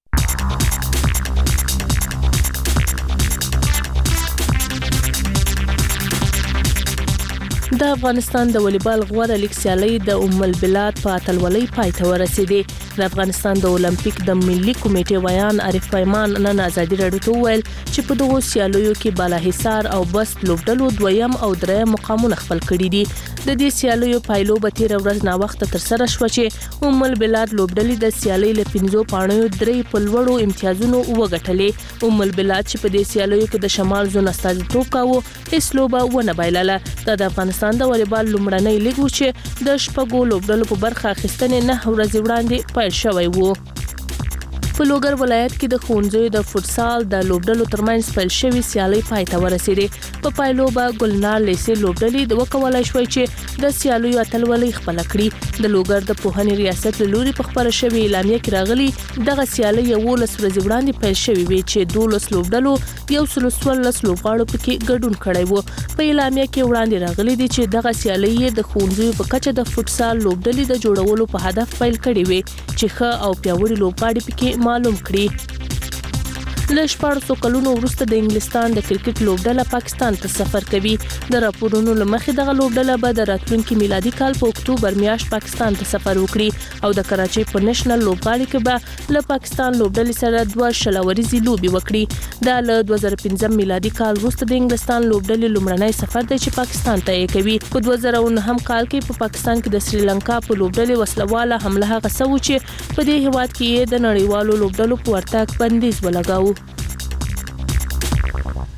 د افغانستان د والیبال غوړه لیګ سیالي د ام البلاد په اتلولۍ پای ته ورسېدې. د افغانستان د اولمپیک د ملي کمیټې ویان عارف پیمان نن ازادي رادیو ته ویل چې په دغه سیالیو کې بالاحصار او بست لوبډلو دویم او دریم مقامونه خپل کړي دي. د دې سیالیو پایلو به تیر ورځ نا وخت تر سره شو چې ام البلاد لوبډلې د سیالي له پنځو پاڼو درې په لوړو امتیازونو وګټلې. ام البلاد چې په دې سیالیو کې د شمال زون استازیتوب کاوه هیڅ لوبه ونه بایلله. د افغانستان د والیبال لومړنۍ لیګ و چې د شپږو لوبډلو په برخه اخیستنې نه ورځې وړاندې پیل شوی و. په لوګر ولایت کې د ښوونځیو د فوټسال د لوبډلو ترمنځ پیل شوی سیالي پای ته ورسېدې. په پایلو به ګلنار لیسې لوبډلې د وکولای شوی چې د سیالیو اتلولۍ خپل کړي. د لوګر د پوهنې ریاست له لوري په خبره شوی اعلامیه کې راغلي دغه سیالي یولس ورځې وړاندې پیل شوی وي چې دولس لوبډلو یو سل څوارلس لوبغاړو پکې ګډون کړی و. په اعلامیه کې وړاندې راغلي دي چې دغه سیالي د ښوونځیو په کچه د فوټسال لوبډلې د جوړولو په هدف پیل کړي وي چې ښه او پیاوړي لوبغاړي پکې معلوم کړي. له شپږ کلونو وروسته د انګلستان د کرکټ لوبډله پاکستان ته سفر کوي. د راپورونو لمخې دغه لوبډله به د راتلونکي میلادي کال په اکتوبر میاشت پاکستان ته سفر وکړي او د کراچۍ په نېشنل لوبغالي کې به له پاکستان لوبډلې سره دوه شلوريزي لوبي وکړي. دا له دوه زره پنځم میلادي کال وروسته د انګلستان لوبډلې لومړنی سفر دی چې پاکستان ته یې کوي. په دوه زره نهم کال کې په پاکستان کې د سریلانکا په لوبډلې وسلواله حمله هغه سوي چې په دې هیواد کې د نړیوالو لوبډلو په ورتګ بندیز ولګاوه.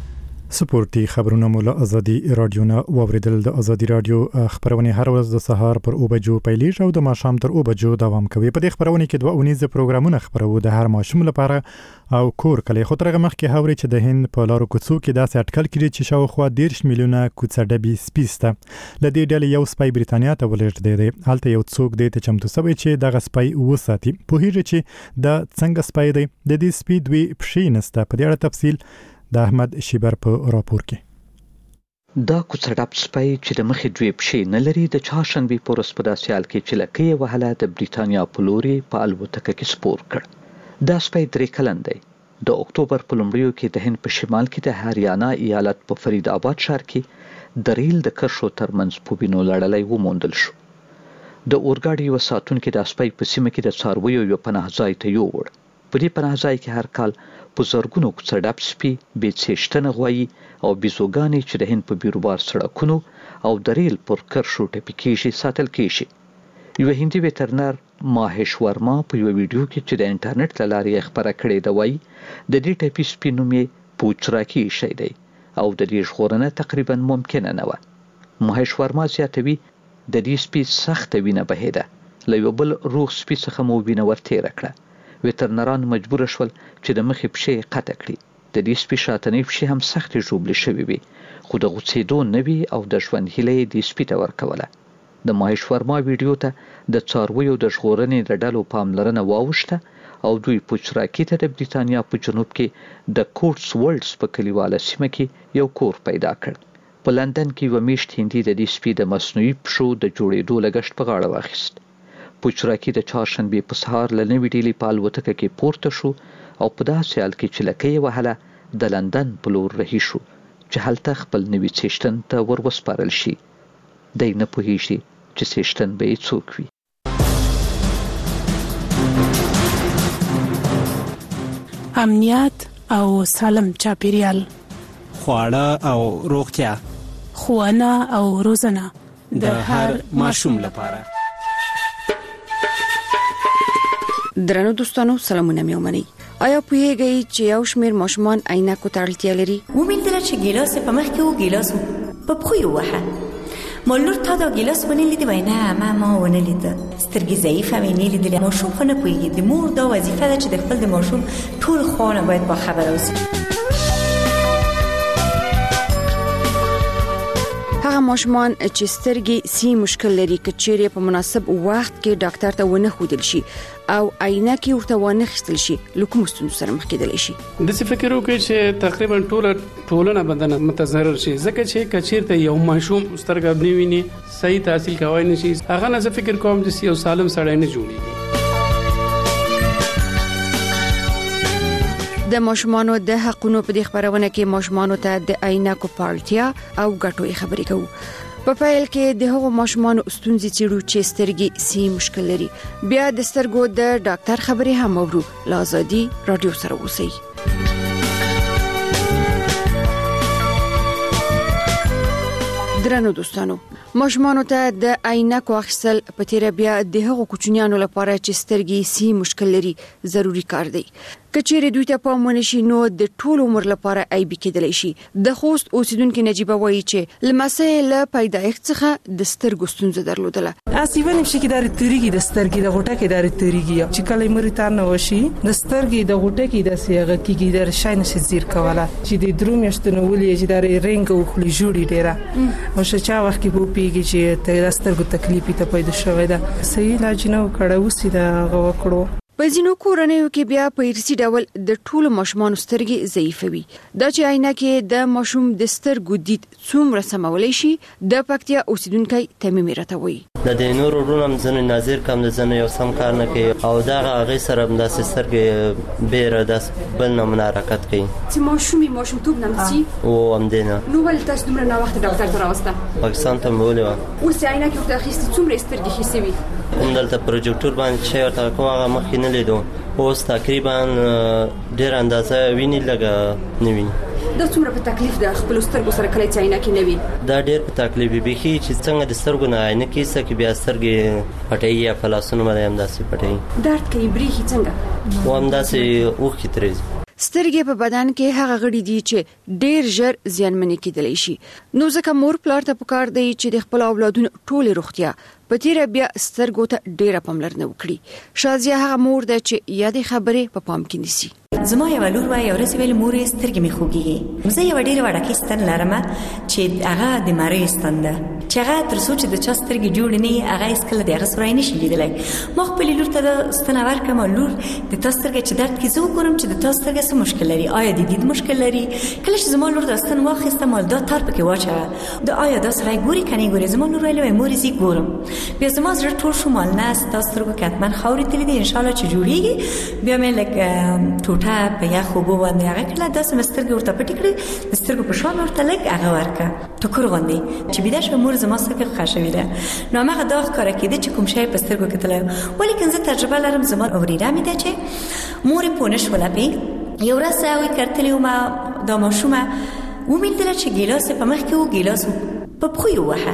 سپورتي خبرونه مو له ازادي رادیو نه واوریدل. د ازادي رادیو خبرونه هر ورځ د سهار پر او بجو پیلیږي او د ماښام تر او بجو دوام کوي. په دې خبرونه کې دوه اونیزه پروګرامونه خبرو د هر ماشوم لپاره او کور کلی خو ترغه مخ کې هوري چې د هند په لارو کوڅو کې داسې اټکل کړي چې شاوخوا دیرش میلیونه کوڅه ډبي سپیسته لدې ډلې یو سپای بریتانیا ته ولېږد دی. حالته یو څوک دی ته چمتو سوي چې دغه سپای وساتي. په هیڅ چې د څنګه سپای دی د دې سپی دوی پښې نسته. په دې اړه تفصیل د احمد شیبر په راپور کې. دا کوڅړپ سپی چې د مخې دوی پښې نه لري د چهارشنبې په ورځ په داسې حال کې چې لکه وهله د بریتانیا په لوري په الوتکه کې سپور کړ. دا سپی درې کلن دی. د اکتوبر په لومړیو کې د هند په شمال کې د هریانا ایالت په فرید آباد ښار کې د ریل د کرښو ترمنځ په وینو لړلی وموندل شو. د اورګاډي یوه ساتونکي د سپی په سیمه کې د څارویو یو پناه ځای ته یووړ. په دې پناه ځای کې هر کال په زرګونو کوڅړپ سپي، بې څښتنه غوایي او بیزوګانې چې د هند په بیروبار سړکونو او د ریل پر کرښو ټپي کېږي ساتل کېږي. یو هندي ویټرنر ماهیش ورما په یو ویډیو کې چې د انټرنیټ له لارې یې خپره کړې ده وایي د دې ټپي سپي نوم یې پوچراکي ایښی دی او د دې ژغورنه تقریبا ممکنه نه وه. ماهیش ورما زیاتوي د دې سپي سخته وینه بهېده. له یو بل روغ سپي څخه مو وینه ورتېره کړه. ویټرنران مجبور شول چې د مخې پښې قطع کړي. د دې سپي شاتنۍ پښې هم سختې ژوبلې شوې وي خو د غوڅېدو نه وي او د ژوند هیله یې دې سپي ته ورکوله. د ماهیش ورما ویډیو ته د څارویو د ژغورنې د ډلو پاملرنه واوښته او دوی پوچراکي ته د بریتانیا په جنوب کې د کوټس ورلډز په کلیواله سیمه کې یو کور پیدا کړ. په لندن کې یوه میشت هندي د دې سپي د مصنوعي پښو د جوړېدو لګښت په غاړه واخیست. پوچراکي د چهارشنبې په سهار له نوې ډیلي په الوتکه کې پورته شو او په داسې حال کې چې لکه یې وهله د لندن په لور رهي شو چې هلته خپل نوي څښتن ته ور وسپارل شي. دی نه پوهېږي چې څښتن به یې څوک وي. امنیت او سالم چاپیریال، خواړه او روغتیا، ښوونه او روزنه د هر ماشوم لپاره. درنو دوستانو سلامونه مې ومنئ. آیا پوهیږئ چې یو شمېر ماشومان عینکو ته اړتیا لري؟ وموندله چې ګیلاس په مخ کې و ګیلاس په پښو یې ووهه. ما لور تا دا ګیلاس ونه لیدی؟ وای نه ما ما ونه لیده. سترګې ضعیفه مې نه لیدلې. ماشوم خو نه پوهېږي. د مور دا وظیفه ده چې د خپل د ماشوم ټول خواړه باید با خبره اوسي. هغه ماشومان چې سترګې سی مشکل لري که چیرې په مناسب وخت کې ډاکټر ته ونه ښودل شي او عینکې ورته ونه اخیستل شي له کومو ستونزو سره مخ کېدلی شي. داسې فکر وکړئ چې تقریبا ټوله ټولنه بدنه متضرر شي ځکه چې که چیرته یو ماشوم سترګه نه ویني صحیح تحصیل کولی نه شي هغه نه زه فکر کوم چې یو سالم سړی نه جوړېږي. د ماشومانو د حقونو په دې خبرونه کې ماشومانو ته د عینکو په اړتیا او ګټو خبرې کوو. په پیل کې د هغو ماشومانو ستونزې څیړو چې سترګې سی مشکل لري. بیا د سترګو د ډاکټر خبرې هم اورو. له ازادي رادیو سره اوسئ. درنو دوستانو، ماشومانو ته د عینکو اخیستل په تیره بیا د هغو کوچنیانو لپاره چې سترګې سی مشکل لري ضروری کار دی. که چیرې دوی ته پام ونه شي نو د ټول عمر لپاره عیبي کېدلی شي. د خوست اوسیدونکې نجیبه وایي چې لمسۍ له پیدایښت څخه د سترګو ستونزه درلودله. اسیبه نشي کې داري تریږي د سترګې د غوټه کې داري تریږي چې کله مری تار نه وشي د سترګې د غوټه کې د سیغه کېږي د شاین شي زیر کوله چې د درو میاشتو ولې چې داري رنګ او خلی جوړي ډیره او شچا وخت کې بو پیږي چې د سترګو تکلیف ته پیدا شوی دا صحیح علاج نه وکړو وسی دا غوکړو. په ځینو کورنیو کې بیا په ارثي ډول د ټولو ماشومانو سترګې ضعیفه وي. دا چې عینکې د ماشوم د سترګو دید څومره سمولی شي د پکتیا اوسیدونکی تمیم راته وایي. د دې نور ورونو ځنې ناظر کم د ځنې یو سم کار نه کوي او دا هغه سره هم داسې سترګې بیره داسې بل نه منارکت کوي چې ماشومې ماشومتوب نه مسي او همدې نه. نو ولې تاسو دومره ناوخته ډاکټر ته راوسته؟ پاکستان ته مې ولې وه. اوس عینکې ورته اخیستې څومره سترګې ښې سوي؟ کوم دلته پروجیکټور باندې چې ورته کوم هغه مخکې نه لیدو اوس تقریبا ډېر اندازه ویني لږه نه ویني. دا څومره په تکلیف ده خپل سترګو سره کله چې عینکې نه وي؟ دا ډېر په تکلیف وي بيخي چې څنګه د سترګو نه عینکې سکه بیا سترګې پټي یا فلاسونه باندې هم داسې پټي درد کوي برېخي څنګه و هم داسې اوخ ترېز. سترګې په بدن کې هغه غړي دي چې ډېر ژر زیانمنې کېدلی شي. نو ځکه مور پلار ته پکار دی چې د خپل اولادونو ټولې روغتیا په تیره بیا سترګو ته ډېره پاملرنه وکړي. شازیه هغه مور ده چې یادې خبرې په پام کې نیسي. زما یو لور وای یو ورځ ویل مور یې سترګې مې خوږیږي. زه یو ډېره وړه کې ستن لرم چې هغه د مارۍ ستن ده چې هغه تر څو چې د چا سترګې جوړې نه وي هغه هېڅکله د هغه سوری نه شي لیدلی. ما خپلې لور ته دا ستنه ورکړم. لور د تا سترګې چې درد کې زه وګورم چې د تا سترګې څه مشکل لري، آیا د دید مشکل لري. کله چې زما لور دا ستن واخیسته ما دا تار پکې واچوه د آیا دا سړی ګوري که نه ګوري. زما لور ویل وای مور زه ګورم. بیا زما زړه ټول شو مال نه ستا سترګو کې حتما خاورې تللي دي انشاءالله چې جوړېږي. بیا مې لږ ټوټه په یخ اوبو باندې هغه کړله داسې مې سترګې ورته پټې کړې د سترګو په شان ورته لږ هغه ورکړه ټوکر غوندې چې بیده شوه مور زما سترګې ښه شوې ده. نو هماغه دا ښکاره کېده چې کوم شی په سترګو کې تللی ولیکن زه تجربه لرم. زما ورېره مې ده چې مور یې پوه نه شوله پې یو ورځ هغوی کتلې ومه دا ماشومه ومېندله چې ګیلاس یې په مخ کې و ګیلاس په پښو یې ووهه.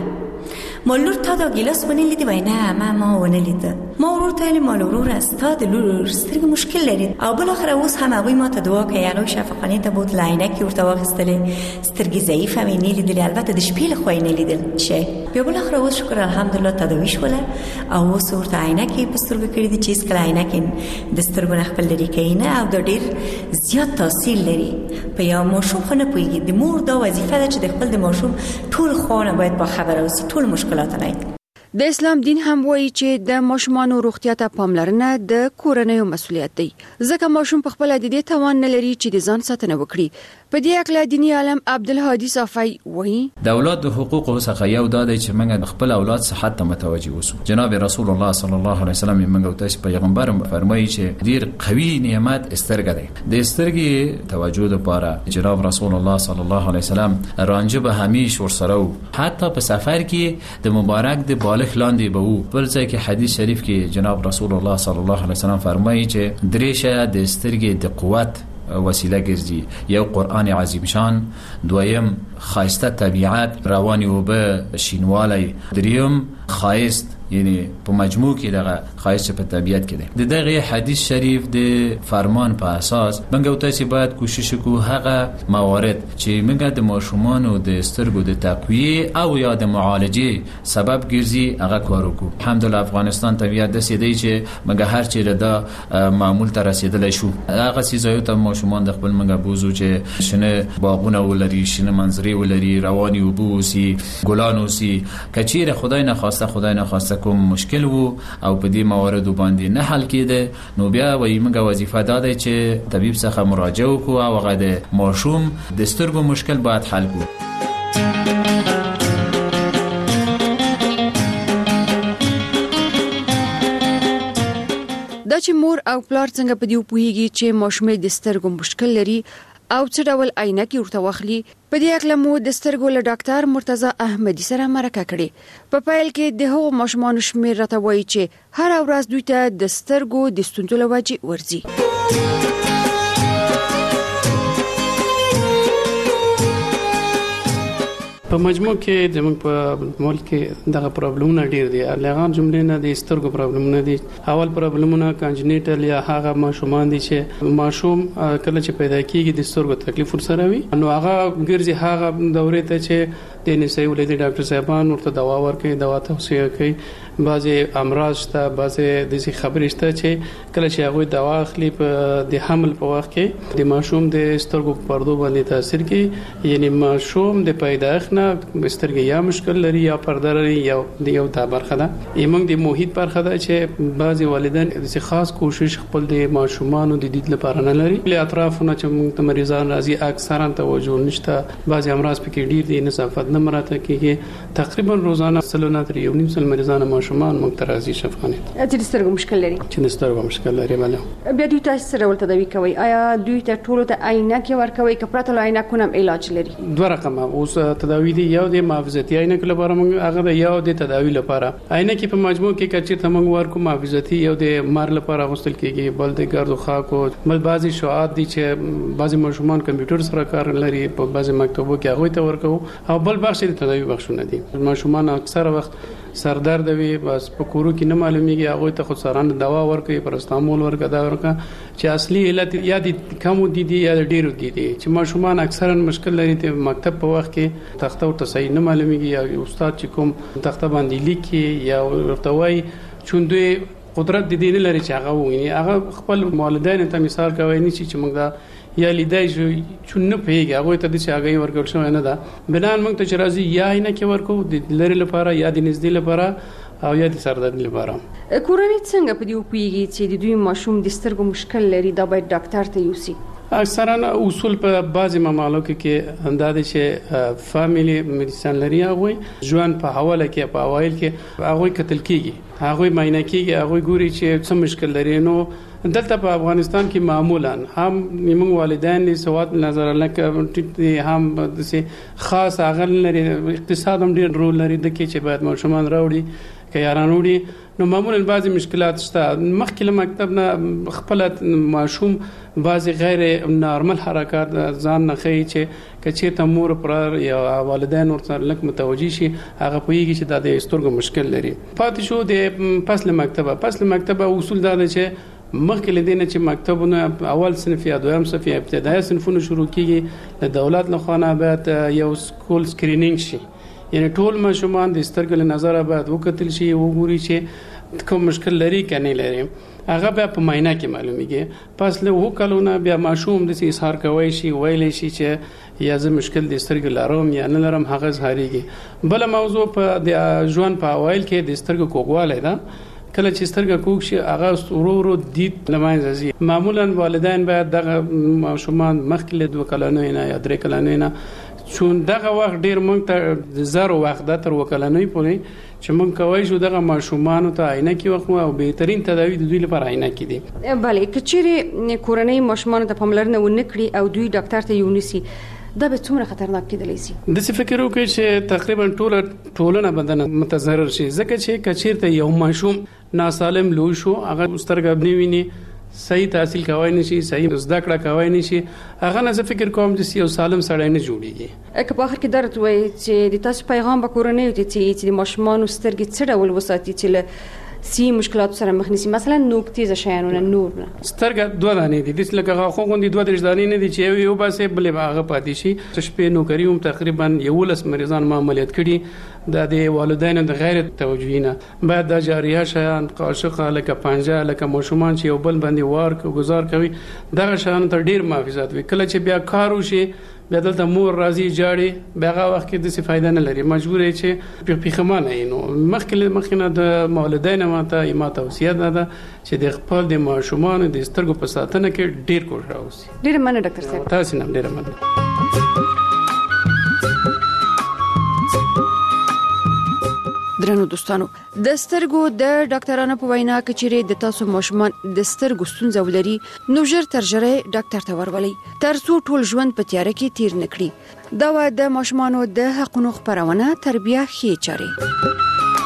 ما لور تا دا ګیلاس ونه لیدی؟ وای نه ما ما ونه لیده. ما ورور ته ویلې ما وروره ستا د لور سترګې مشکل لري. او بالاخره اوس هم هغوی ما ته دعا کوي. هغوی شفاخانې ته بوتله عینکې ورته واخیستلې سترګې ضعیفه مې نه لیدلې البته د شپې لخوا یې نه لیدل شی. بیا بالاخره اوس شکر الحمدلله تداوي شوله او اوس ورته عینکې په سترګو کړي دي چې هېڅکله عینکې د سترګو نه خپل لرې کوي نه او دا ډېر زیات تاثیر لري په یو ماشوم. خو نه پوهېږي د مور دا وظیفه ده چې د خپل د ماشوم ټول خواونه باید باخبره اوسي ټول مشکلات نه. د اسلام دین هم وایي چې د ماشومانو روغتیا ته پاملرنه د کورنیو مسؤلیت دی ځکه ماشوم په خپل د دې توان نه لري چې د ځان ساتنه وکړي. په دې اړه دیني عالم عبدالهادي صافی وایي د اولاد د حقوقو څخه یو دا دی چې موږ خپل اولاد صحت ته متوجي اوسو. جناب رسول الله صلی الله علیه وسلم موږ ته پیغمبر فرمایي چې ډیر قوي نعمت سترګه دی. د سترګې توجه لپاره جناب رسول الله صلی الله علیه وسلم رانجه به همیش ورسره وو حتی په سفر کې د مبارک د بالغ لاندې به وو. بل ځای کې حدیث شریف کې جناب رسول الله صلی الله علیه وسلم فرمایي چې درې شیان د سترګې د قوت وسیله ګرځي. یو قرآن عظیم شان، دویم خایسته طبیعت رواني اوبه شینوالی، دریم خایست یعنی په مجموع کې دغه خایست په طبیعت کې دی. د دغه حدیث شریف د فرمان په اساس موږ تاسو باید کوشش وکړو هغه موارد چې موږ د ماشومان او د سترګو د تقویه او یا د معالجه سبب ګرځي هغه کار وکړو. الحمدلله افغانستان طبیعت د سیدی چې موږ هر چیرې دا معمول ته رسیدلی شو. هغه سیزایو ته ماشومان د خپل موږ بوزو چې شنه باغونه ولري، شنه منظرې ولري، رواني اوبه وسی، ګلان وسی. کچیره خدای نه خواسته خدای نه خواسته کوم مشکل وو او په دې موارد باندې نه حل کېده نو بیا وایي موږ وظیفه دا دی چې طبيب څخه مراجعه وکړو او هغه د ماشوم د سترګو مشکل باید حل کړو. دا چې مور او پلار څنګه په دې پوهیږي چې ماشوم د سترګو مشکل لري او څه ډول عینکې ورته واخلي. په دې اړه مو د سترګو له ډاکټر مرتضی احمدي سره مرکه کړې. په پیل کې د هغو ماشومانو شمېر راته وایي چې هر ورځ دوی ته د سترګو د ستونزو له وجې ورځي. په مجموع کې زموږ په ملک کې دغه پرابلمونه ډیر دي. لغه جملې نه د سترګو پرابلمونه دي. اول پرابلمونه کانجنیټل یا هغه ماشومان دي چې ماشوم کله چې پیدا کیږي د سترګو تکلیف ورسره وي نو هغه ګرځي هغه دورې ته چې د نسایي ولادي ډاکټر صاحبان ورته دوا ورکوي، دوا توصیه کوي. بعضي امراض شته، بعضي د څه خبرې شته چې کله چې هغه دوا اخلي په د حمل په وخت کې د ماشوم د سترګو پردو باندې تاثیر کوي. یعنی ماشوم د پیدایښت نه سترګې یا مشکل لري یا پرده لري یا د یو دا برخه ده. یمنګ د محیط برخه ده چې بعضي والدین د خاص کوشش خپل د ماشومان د دید لپاره نه لري. له اطرافونه چې موږ ته مریضان راځي اکثرا توجه نشته. بعضي امراض پکې ډیر دي، نصافت نه مراته کیږي. تقریبا روزانه سلونه تر یو نیم سل مریضان ماشومان موږ ته راځي شفاخانه چې د سترګو مشکل لري. چې د سترګو مشکل لري بله بیا دوی تاسو سره ولته دوی کوي. آیا دوی ته ټول ته عینکې ورکوي که پرته له عینکو هم علاج لري؟ دوه رقمه اوس تداوی دي. یو د محافظتي عینکې لپاره موږ هغه د یو د تداوی لپاره عینکې په مجموع کې کچې ته موږ ورکو محافظتي یو د مار لپاره غوښتل کیږي، بل د ګرد او خاکو، بل بعضي شعاعات دي چې بعضي ماشومان کمپیوټر سره کار لري په بعضي مکتبو کې هغه ته ورکو او بل بخش دي تداوی بخشونه دي. ماشومان اکثر وخت سردرد وي بس په کورو کې نه معلومیږي، هغه ته خود سران دوا ورکوي، پرستامول ورکا دا ورکا چې اصلي علت یا دي کم دي دي یا ډیر دي دي چې ماشومان اکثرا مشکل لري ته مکتب په وخت کې تخته او تصحیح نه معلومیږي یا استاد چې کوم تخته باندې لیکي یا ورته وایي چوندوی قدرت دي نه لري چې هغه ویني، هغه خپل والدین ته مثال کوي نه چې موږ دا یا لیدای شو چې نه پیږي هغه ته د شاګي ورکول شو نه ده بنان موږ ته چې راځي یا نه کې ورکو د لری لپاره یا د نږدې لپاره او یا د سردرد لپاره. کورنۍ څنګه په دې پیږي چې د دوی ماشوم د سترګو مشکل لري دا باید ډاکټر ته یوسي؟ اکثرا اصول په بعضی ممالکو کې انداده چې فاميلي میډیسن لري هغه ژوند په حواله کې په اوایل کې هغه کتل کیږي، هغه معاینه کیږي، هغه ګوري چې څه مشکل لري. نو دلته په افغانستان کې معمولا هم نیمه والدین له سواد نظر لکه هم د خاص هغه لري اقتصاد هم ډیر رول لري د کې چې باید ماشومان راوړي که یاران وړي. نو معمولا بعضی مشکلات شته، مخکې له مکتب نه خپل ماشوم بعضی غیر نارمل حرکات ځان نه خي چې کچې مور پر یا والدین ورته لک متوجي شي هغه پوهیږي چې دا د سترګو مشکل لري. پاتې شو د فصل مکتبه فصل مکتبه اصول دا ده چې مخکې لدینه چې مکتبونه اول صنف یا دویم صنف یا ابتدایي صنفونه شروع کیږي د دولت لخوا نه باید یو سکول سکرینینګ شي، یعنی ټول ماشومان د سترګو له نظر باید وکتل شي وګوري چې کوم مشکل لري کني لري، هغه بیا په معاینه کې معلومیږي. پس له وو کلونه بیا ماشوم د اظهار کوي شي ویلی شي چې یا زه مشکل د سترګو لرم یا نه لرم، هغه ظاهريږي. بل موضوع په د ژوند په اوایل کې د سترګو کوګوالی ده، کله چې سترګه کوک شي هغه ورو ورو دید لمانځي. معمولا والدین باید دغه ماشومان مخکې له دوه کلنۍ نه یا درې کلنۍ نه چون دغه وخت ډیر مونږ ته زرو وخت د تر وکلنۍ پورې چې مونږ کوي شو دغه ماشومان ته عینه کې وخت او بهترین تداوی د دوی لپاره عینه کې دي. بله کچېره کورنۍ ماشومان ته پاملرنه ونکړي او دوی ډاکټر ته یونیسي دا به څومره خطرناک کېدلی شي؟ د څه فکر وکړي چې تقریبا ټول ټولنه بدن متضرر شي، ځکه چې کچیرته یو ماشوم ناسالم لوی شو هغه سترګې نه ویني، صحیح تحصیل کوي نشي، صحیح زده کړه کوي نشي، هغه نه زه فکر کوم چې یو سالم سړی نه جوړیږي. که په اخر کې درته وایي چې د تاسو پیغام به کورنۍ ته چې د ماشومان سترګې څه ډول وساتي چې له سی مشکلات سره مخ نشي، مثلا نوک تیز شایانونه نور نه سترګه دوه دانې دي د لکه غاخو غوندي دوه درې دانې نه دي چې یو باسه بلې هغه پاتې شي. شپې نوکری هم تقریبا یو لس مریضان ما عملیات کړي د د والدینو د غیر توجهینه بعد د جاریه شیان قاشقه لکه پنجه لکه ماشومان چې یو بل باندې وار کو گزار کوي دغه شیان تر ډیر محافظت وي. کله چې بیا کار وشي بیا دلته مور راځي جاړي بیا هغه وخت کې د څه فائدہ نه لري، مجبور یې چې په پیخمانه نو مخکې مخکنه د والدین ماته ما توصیه ده چې د خپل د ماشومان د سترګو په ساتنه کې ډیر کوشش وکړي. ډیر مننه ډاکټر صاحب. تاسو نن ډیر مننه. درنو دوستانو د سترګو د ډاکټرانو په وینا کې چې د تاسو ماشومان د سترګو ستونزه ولري نو ژر تر ژره ډاکټر ته ورولئ تر څو ټول ژوند په تیاره کې تیر نکړي. دا و د ماشومانو د حقونو خبرونه تربیه ښې چاري.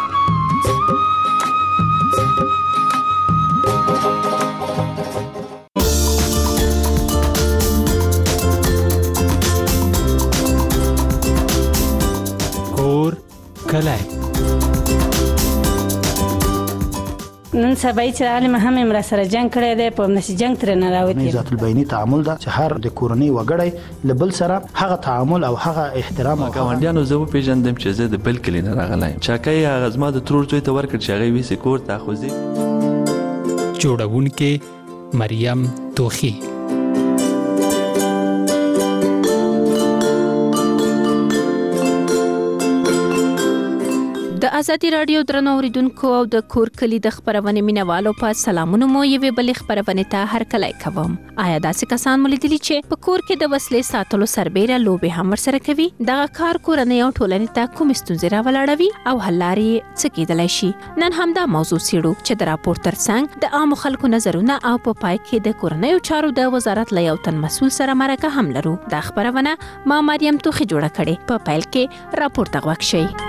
کور کلای نن سبا چې عالم هم امر سره جنگ کړی دی په نشي جنگ تر نه راوتی. ذات البینی تعامل دا چې هر د کورنۍ وګړی لبل سره هغه تعامل او هغه احترام او ګاونډیانو زه په پیژندم چې زه د بل کلی نه راغلی چاکای هغه زما د ترور زوی ته ورکړ چې هغه ویسي کور ته خوځي. جوړونکې مریم توخی. د ازادي رادیو درنو اوریدونکو او د کور کلی د خبرونه مینوالو په سلامونو مو یوې بلې خبرونه ته هر کله کوم. آیا داسې کسان ملیدلی چې په کور کې د وسلې ساتلو سربېره لوبې هم ورسره کوي؟ دغه کار کورنۍ او ټولنې ته کوم ستونزې راولاړوي او حل لارې څه کېدلای شي؟ نن همدا موضوع څېړو چې د راپور ترڅنګ د عامو خلکو نظرونه او په پای کې د کورنۍ چارو د وزارت له یو تن مسؤل سره مرکه هم لرو. دا خبرونه ما مریم توخی جوړه کړې. په پیل کې راپور ته غوږ شئ.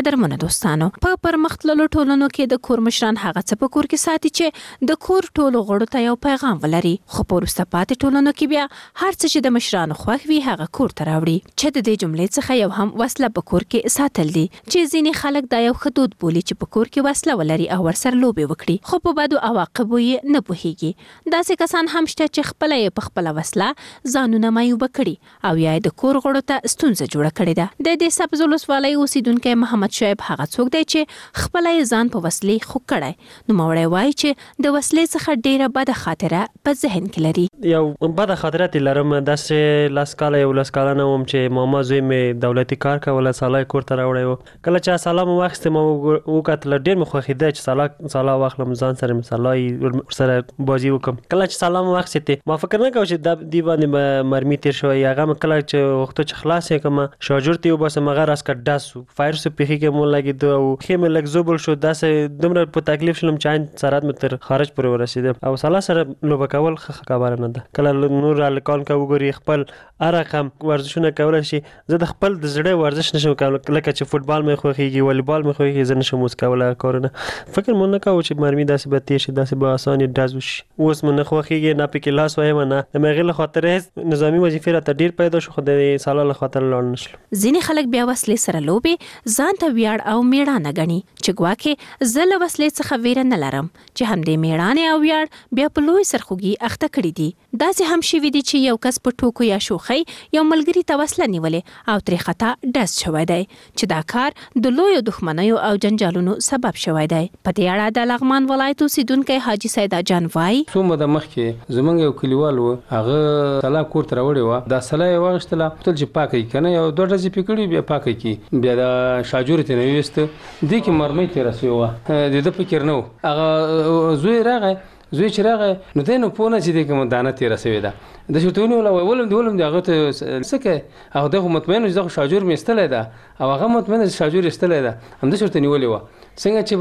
قدرمنو دوستانو په پرمختللو ټولنو کې د کور مشران هغه څه په کور کې ساتي چې د کور ټولو غړو ته یو پیغام ولري، خو په وروسته پاتې ټولنو کې بیا هر څه چې د مشرانو خوښ وي هغه کور ته راوړي، چې د دې جملې څخه یو هم وسله په کور کې ساتل دي، چې ځینې خلک دا یو حدود بولي چې په کور کې وسله ولري او ورسره لوبې وکړي، خو په بدو عواقبو یې نه پوهیږي. داسې کسان هم شته چې خپله یې په خپله وسله ځانونه معیوبه کړي او یا د کور غړو ته ستونزه جوړه کړې ده. د دې سبز ولسوالۍ اوسیدونکی محمد شعیب هغه څوک دی چې خپله یې ځان په وسلې خوږ کړی. نوموړی وایي چې د وسلې څخه ډېره بده خاطره په ذهن کې لري. یو بده خاطره ترې لرم، داسې لس کاله یولس کاله نه وم چې ماما زوی مې دولتي کار کوله، ساله یې کور ته راوړی و. کله چې ساله مې واخیستې ما وکتله، ډېر مې خوښېده چې ساله ساله واخلم، ځان سره مې ساله یې ورسره بازي وکړم. کله چې ساله مې واخیستې ما فکر نه کوم چې دې باندې به مرمي تېر شوی. هغه مې کله چې غوښته چې خلاص یې کړم شاجور ته یې وباسم، هغه راسکه ډز سو، فایر سو، پښې کې مو لګېده او پښې مې لږ زوبل شو. داسې دومره په تکلیف شلم چې عین سرحد مې تر خارج پورې ورسېده. او ساله سره لوبه کول ښه خبره نه ده. کله نور هلکان که وګوري خپل هر رقم ورزشونه کولی شي، زه د خپل د زړه ورزش نشم کولی، لکه چې فوټبال مې خوښېږي، والیبال مې خوښېږي، زه نشم اوس کولی هغه کارونه. فکر مو نه کوو چې مرمي داسې به تېر شي، داسې به اسانې ډز وشي. اوس مې نه خوښېږي، نه پکې لاس وایم، نه د هغې له خاطر هېڅ نظامي وظیفې راته ډېر پیدا شو، خو د ساله له خاطر لاړ نه شلم. ځینې خلک بیا وسلې سره لوبې ځان ته ویاړ او میړانه ګڼي، چې ګواکې زه له وسلې څخه ویره نه لرم، چې همدې میړانې او ویاړ بیا په لوی سرخوږي اخته کړي دي. داسې هم شوي دي چې یو کس په ټوکو یا شوخۍ یو ملګري ته وسله نیولې او ترې خطا ډز شوی دی، چې دا کار د لویو دښمنیو او جنجالونو سبب شوی دی. په دې اړه د لغمان ولایت اوسیدونکی حاجي سیدا جان وایي څو موده مخکې زمونږ یو کلیوال و، هغه سلا کور ته راوړې وه، دا سلا یې واخیستله تل چې پاکه یې که نه، یو دوه ډزې پرې کړي بیا پاکه کړي، بیا د شاجورې ترې نه ویسته، دې کې مرمۍ تېره سوې وه، د ده فکر نه و. هغه زوی راغی، زوی چې راغی نو دی نو پوه نه چې دې کې مو دانه تېره سوې ده. د چې ورته ونیوله وایي ولم دې ولم دې هغه ته څه کوې؟ او دی خو مطمئن و چې زه خو شاجور مې ایستلی ده، او هغه مطمئن چې شاجور ایستلی ده، همداسې ورته نیولې وه. څنګه چې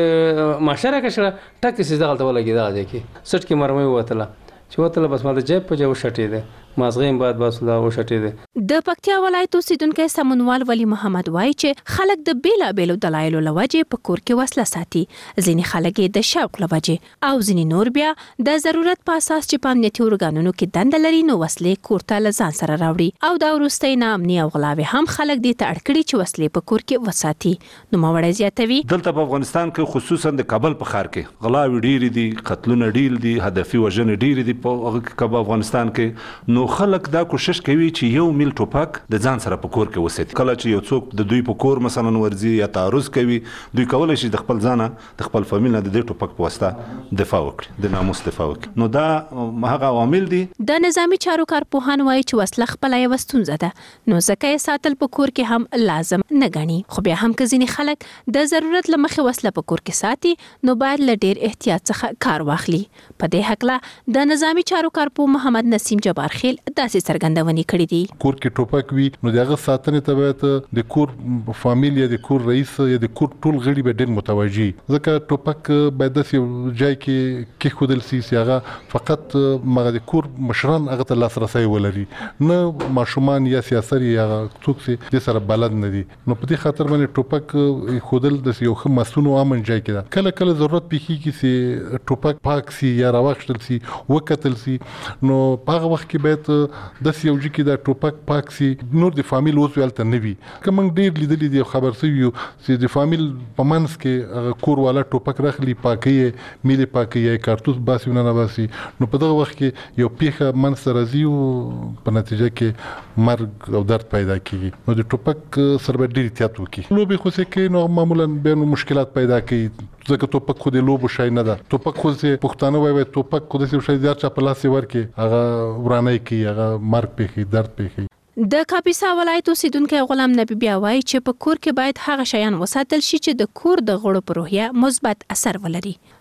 بس ماشه راکړه شوه، ټک یې سیده هلته ولګېده هغه ځای کې، سټ کې مرمۍ ووتله، چې وتله بس ما د جیب په جیب وشټېده، مازغه بعد بس دا وشټېده. د پکتیا ولایت اوسیدونکی سمونوال ولی محمد وایي چې خلک د بیلابیلو دلایلو له وجې په کور کې وسله ساتي. ځینې خلک یې د شوق له وجې او ځینې نور بیا د ضرورت په اساس چې په امنیتي ارګانونو کې دنده لري نو وسلې کور ته له ځان سره راوړي. او دا وروستی ناامني او غلاوې هم خلک دې ته اړ کړي چې وسلې په کور کې وساتي. نوموړی زیاتوي دلته په افغانستان کې خصوصا د کابل په ښار کې غلاوې ډېرې دي، قتلونه ډېر دي، هدفي وژنې ډېرې دي په افغانستان کې. نو خلک دا کوشش کوي چې یو میل ټوپک د ځان سره په کور کې وساتي. کله چې یو څوک د دوی په کور مثلا ورځي یا تعرض کوي، دوی کولی شي د خپل ځانه د خپل فامیل نه د دې ټوپک په واسطه دفاع وکړي، د ناموس دفاع وکړي. نو دا هغه عوامل دي. د نظامي چارو کارپوهان وایي چې وسله خپله یوه ستونزه ده، نو ځکه یې ساتل په کور کې هم لازم نه ګڼي. خو بیا هم که ځینې خلک د ضرورت له مخې وسله په کور کې ساتي نو باید له ډېر احتیاط څخه کار واخلي. په دې هکله د نظامي چارو کارپوه محمد نسیم جبارخیل داسې څرګندونې کړې دي. کور کې ټوپک وي نو دغه ساتنې ته باید د کور فامیل یا د کور رئیس یا د کور ټول غړي به ډېر متوجي، ځکه ټوپک باید داسې ځای کې کېښودل سي چې هغه فقط مغه د کور مشران هغه ته لاسرسی ولري، نه ماشومان یا سیاسر یا څوک چې د سره بلد نه دي. نو په دې خاطر باندې ټوپک ایښودل د یو ښه مسؤل او امن ځای کې ده. کله کله ضرورت پیښیږي چې ټوپک پاک سي یا راواخیستل سي وکتل سي، نو په هغه وخت کې باید داسې یو ځای کې دا ټوپک پاک سي، نور د فامیل اوس هلته نه وي. که موږ ډېر لیدلي دي خبر سوي یو چې د فامیل په منځ کې هغه کور والا ټوپک راخلي، پاکوي یې، میلې پاکوي یا کارتوس باسي نه نه باسي، نو په دغه وخت کې یو پیښه منځ ته راځي او په نتیجه کې مرګ او درد پیدا کېږي. نو د ټوپک سره باید ډېر احتیاط وکړي. لوبې خو چې کوي نو معمولا بیا نو مشکلات پیدا کوي، ځکه ټوپک خو د لوبو شی نه ده. ټوپک خو چې پښتانه وایي ټوپک خو داسې شی دی هر چا په لاس یې ورکړي هغه ورانی کوي، هغه مرګ پېښوي، درد پېښوي. د کاپیسا ولایت اوسیدونکی غلام نبی بیا وایي چې په کور کې باید هغه شیان وساتل شي چې د کور د غړو په روحیه مثبت اثر ولري.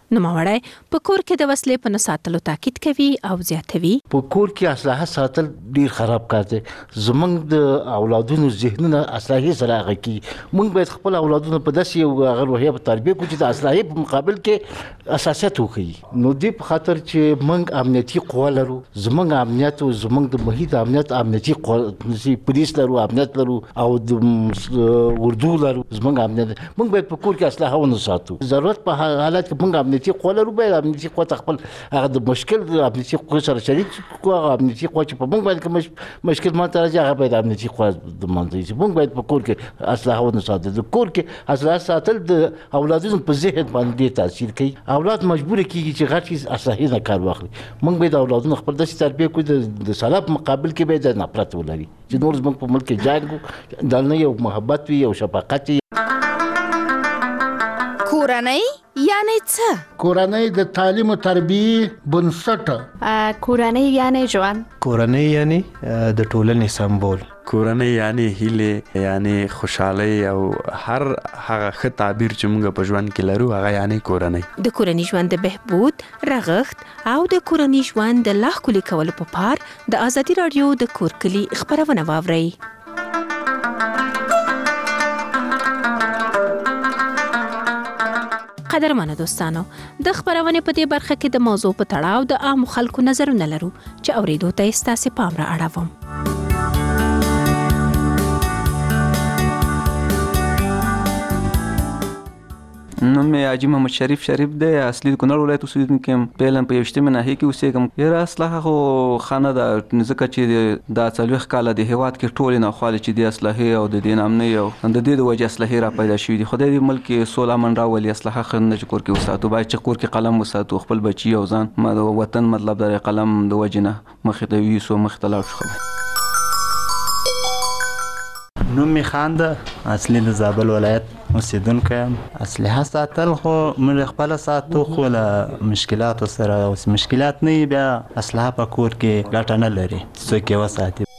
نوموړی په کور کې د وسلې په نه ساتلو تاکید کوي او زیاتوي په کور کې اسلحه ساتل ډیر خراب کار دی. زمونږ د اولادونو ذهنونه اسلحه سره هغه کی موږ باید خپل اولادونو په داسې یو هغه روحیه په تربیه کوو چې د اسلحه په مقابل کې اساسیت وکړي. نو دې په خاطر چې موږ امنیتي قوا لرو، زمونږ امنیت او زمونږ د محیط امنیت امنیتي قوا پولیس لرو، امنیت لرو او د اردو لرو، زمونږ امنیت موږ باید په کور کې اسلحه ونه ساتو. ضرورت په حالت کې موږ امنیتي قوا لرو، باید امنیتي قوا خپل هغه د مشکل د امنیتي قوا سره شریک کو. هغه امنیتي قوا چې په موږ باندې کوم مشکل ماته راځي هغه باید امنیتي قوا د منځي. موږ باید په کور کې اسلحه ونه ساتو. د کور کې اسلحه ساتل د اولادونو په ذهن باندې تاثیر کوي. اولاد مجبور کیږي چې غټ اسلحه نه کار واخلي. موږ باید اولادونو خپل داسې تربیه کوو د سلام مقابل کې باید د نفرت ولري چې نور زموږ په ملک کې جنګ دلته یو محبت وي او شفقت. کورنۍ یعنی څه؟ کورنۍ د تعلیم او تربیه بنسټ. کورنۍ یعنی ژوند. کورنۍ یعنی د ټولنې سمبول. کورنۍ یعنی هیله، یعنی خوشحالي او هر هغه ښه تعبیر چې موږ په ژوند کې لرو هغه یعنی کورنۍ. د کورنۍ ژوند د بهبود، رغښت او د کورنۍ ژوند د لا ښکلي کولو په پار د ازادي راډیو د کور کلي خبرونه واورئ. قدرمنو دوستانو، د خبرونې په دې برخه کې د موضوع په تړاو د عام خلکو نظرونه لرو چې اوریدو ته یې ستاسې پام را اړوم. نوم مې حاجي محمد شریف شریف دی، اصلي د کونړ ولایت اوسېدونکی یم. فعلاً په یوشتمې ناحیې کې اوسېږم. یاره اسلحه خو ښه نه ده، ځکه چې دا څلوېښت کاله د هېواد کې ټولې ناخوالې چې د اسلحې او د دې نامنۍ او د دې د وجې اسلحې را پیدا شوي دي. خدای دې ملک کې سوله امن راولي. اسلحه ښه نه چې کور کې وساتو، باید چې کور کې قلم وساتو، خپل بچي او ځان ما د وطن مطلب د قلم د وجې نه مخې ته ویسو، مخې ته لاړ شو. نوم می خان ده، اصلي د زابل ولایت اوسیدونکی یم. اسلحه ساتل خو موږ خپل ساتو، خو له مشکلاتو سره اوس مشکلات نه بیا اسلحه په کور کې ګټه نه لري څوک یې وساتي.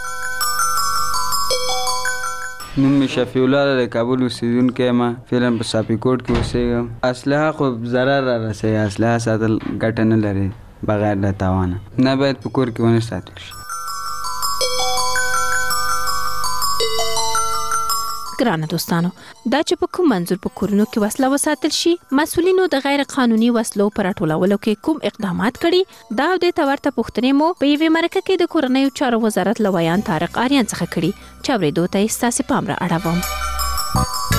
نوم می شفیع الله د کابل اوسیدونکی یم، فعلا په صافي کوټ کې اوسېږم. اسلحه خو ضرر را رسوي، اسلحه ساتل ګټه نه لري بغیر د تاوانه، نه باید په کور کې ونه ساتل شي. ګرانه دوستانو، دا چې په کوم منظور په کورونو کې وسله وساتل شي، مسؤلینو د غیر قانوني وسلو پر راټولولو کې کوم اقدامات کړي، دا د تورته پوښتنې مو په یوې مرکه کې د کورنیو چارو وزارت لویان طارق آریان څخه کړي چې اورېدو ته یې ستاسې پام را اړوم.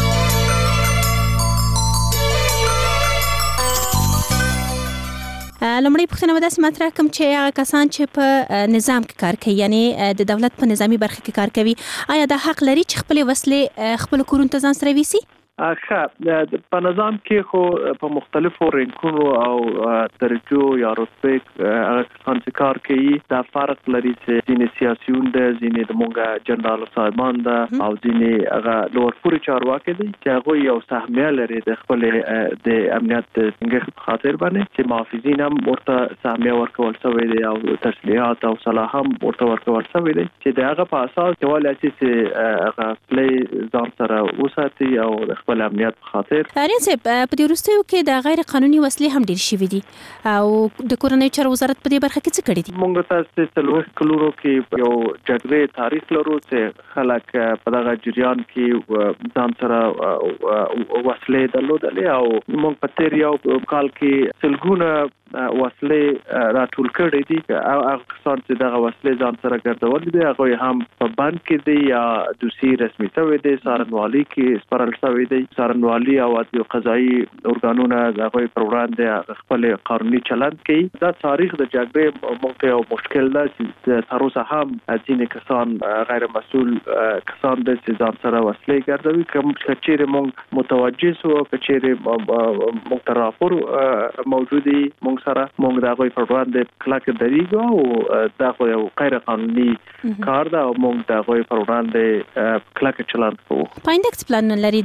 لومړی پوښتنه به داسې مطرح کړم چې هغه کسان چې په نظام کې کار کوي، یعنی د دولت په نظامي برخه کې کار کوي، آیا دا حق لري چې خپل وسلې خپل کورونو ته ځان سره ویسي؟ ښه، په نظام کې خو په مختلفو رینکونو او درجو یا رتبې هغه کسان چې کار کوي دا فرق لري چې ځینې سیاسیون ده، ځینې د مونږ جنرال صاحبان ده او ځینې هغه لوړ پوړي چارواکي دي چې هغوی یو سهمیه لري د خپلې د امنیت د ټینګښت په خاطر باندې، چې محافظین هم ورته سهمیه ورکول شوی دی او تسلیحات او سلاح هم ورته ورکول شوی دی چې د هغه په اساس کولی شي چې هغه خپلې ځان سره وساتي او خپل امنیت په خاطر. آریان صاحب، په دې وروستیو کې د غیر قانوني وسلې هم ډېر شوي دي او د کورنیو چارو وزارت په دې برخه کې څه کړي دي؟ موږ تاسو څلوېښت کلونو کې یو جګړې تاریخ لرو چې خلک په دغه جریان کې ځان سره وسلې درلودلې او موږ په تېر یو کال کې سلګونه وسلې راټول کړي دي. هغه کسان چې دغه وسلې ځان سره ګرځولې دي هغوی هم په بند کې دي یا دوسي رسمي شوي دي، څارنوالي کې سپارل شوي دي. څارنوالي او قضایي ارګانونه د هغوی پر وړاندې خپل قانوني چلند کوي. دا تاریخ د جګړې موږ ته یو مشکل ده چې تر اوسه هم ځینې کسان غیر مسؤل کسان دي چې ځان سره وسلې ګرځوي. که چیرې موږ متوجه سو، که چیرې موږ ته راپور موجود وي، موږ سره موږ د هغوی پر وړاندې کلکه درېږو او دا خو یو غیر قانوني کار ده او موږ د هغوی پر وړاندې کلکه چلند کوو. په آینده کې څه پلان لري د کورنیو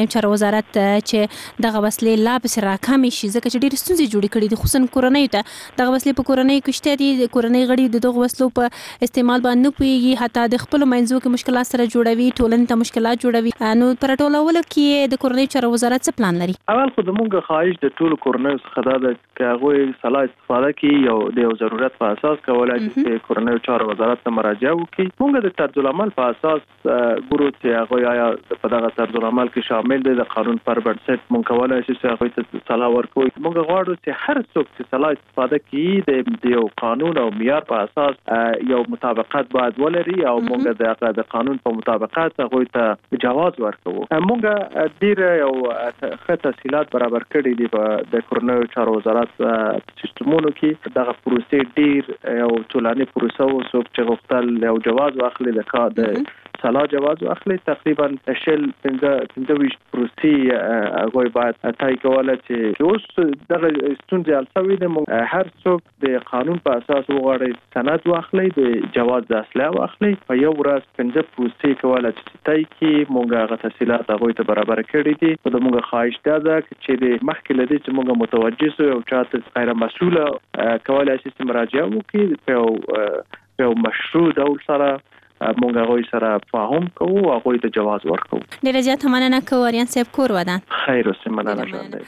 کورنۍ چارو وزارت چې دغه وسلې لا پس راکامې شي ځکه چې ډېر ستونزې جوړې کړې دي خصوصا کورنۍ ته دغه وسلې په کورنۍ کې شته دي د کورنۍ غړي د دغه وسلو په استعمال باندې نه پوهیږي حتی د خپل منځو کې مشکلات سره جوړوي ټولنې ته مشکلات جوړوي نو پر ټولولو کې د کورنۍ چارو وزارت څه پلان لري؟ اول خو زموږ خواهش د ټولو کورنۍ څخه دا ده چې هغوی سلا استفاده کوي او د یو ضرورت په اساس کولای شي چې کورنۍ چارو وزارت ته مراجعه وکړي. موږ د طرزالعمل په اساس ګورو چې هغوی آیا په دغه طرزالعمل کې شامل دي د قانون پر بنسټ موږ کولای شو چې هغوی ته سلا ورکوو. موږ غواړو چې هر څوک چې سلا استفاده کوي د یو قانون او معیار په اساس یو مطابقت باید ولري او موږ د د قانون په مطابقت هغوی ته جواز ورکوو. موږ ډیر یو ښه تفصیلات برابر کړي دي په د کورنۍ چارو وزارت سیستمونو کې دغه پروسې ډیر یو ټولنې پروسه او څوک چې غوښتل یو جواز واخلي د کار د سلا جواز واخلي تقریبا شل پنځه ویشت پروسې هغوی باید تای کوله چې اوس دغه ستونزې حل شوي دي. هر څوک د قانون په اساس وغواړي سند واخلي د جواز د اصلاح واخلي په یو ورځ پنځه پروسې کوله چې تای کې موږ هغه تفصیلات هغوی ته برابر کړي دي. په موږ خواهش دا ده چې د مخکې لدی چې موږ متوجه سو او چاته غیر مسؤله کولای شي چې مراجعه وکړي په یو مشروع ډول سره موږ هغوی سره فاهم کوو او هغوی ته جواز ورکوو. ډېره زیاته مننه کوو آریان صاحب کور ودان. خیر اوسئ مننه ژوندی.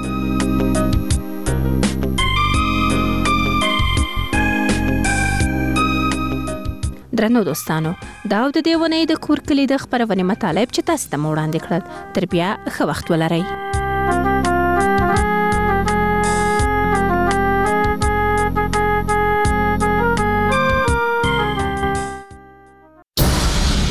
درنو دوستانو دا د دې ونې د کور کلی د خبرونه مطالب چې تاسو ته وړاندې کړل تر بیا ښه وخت ولرئ.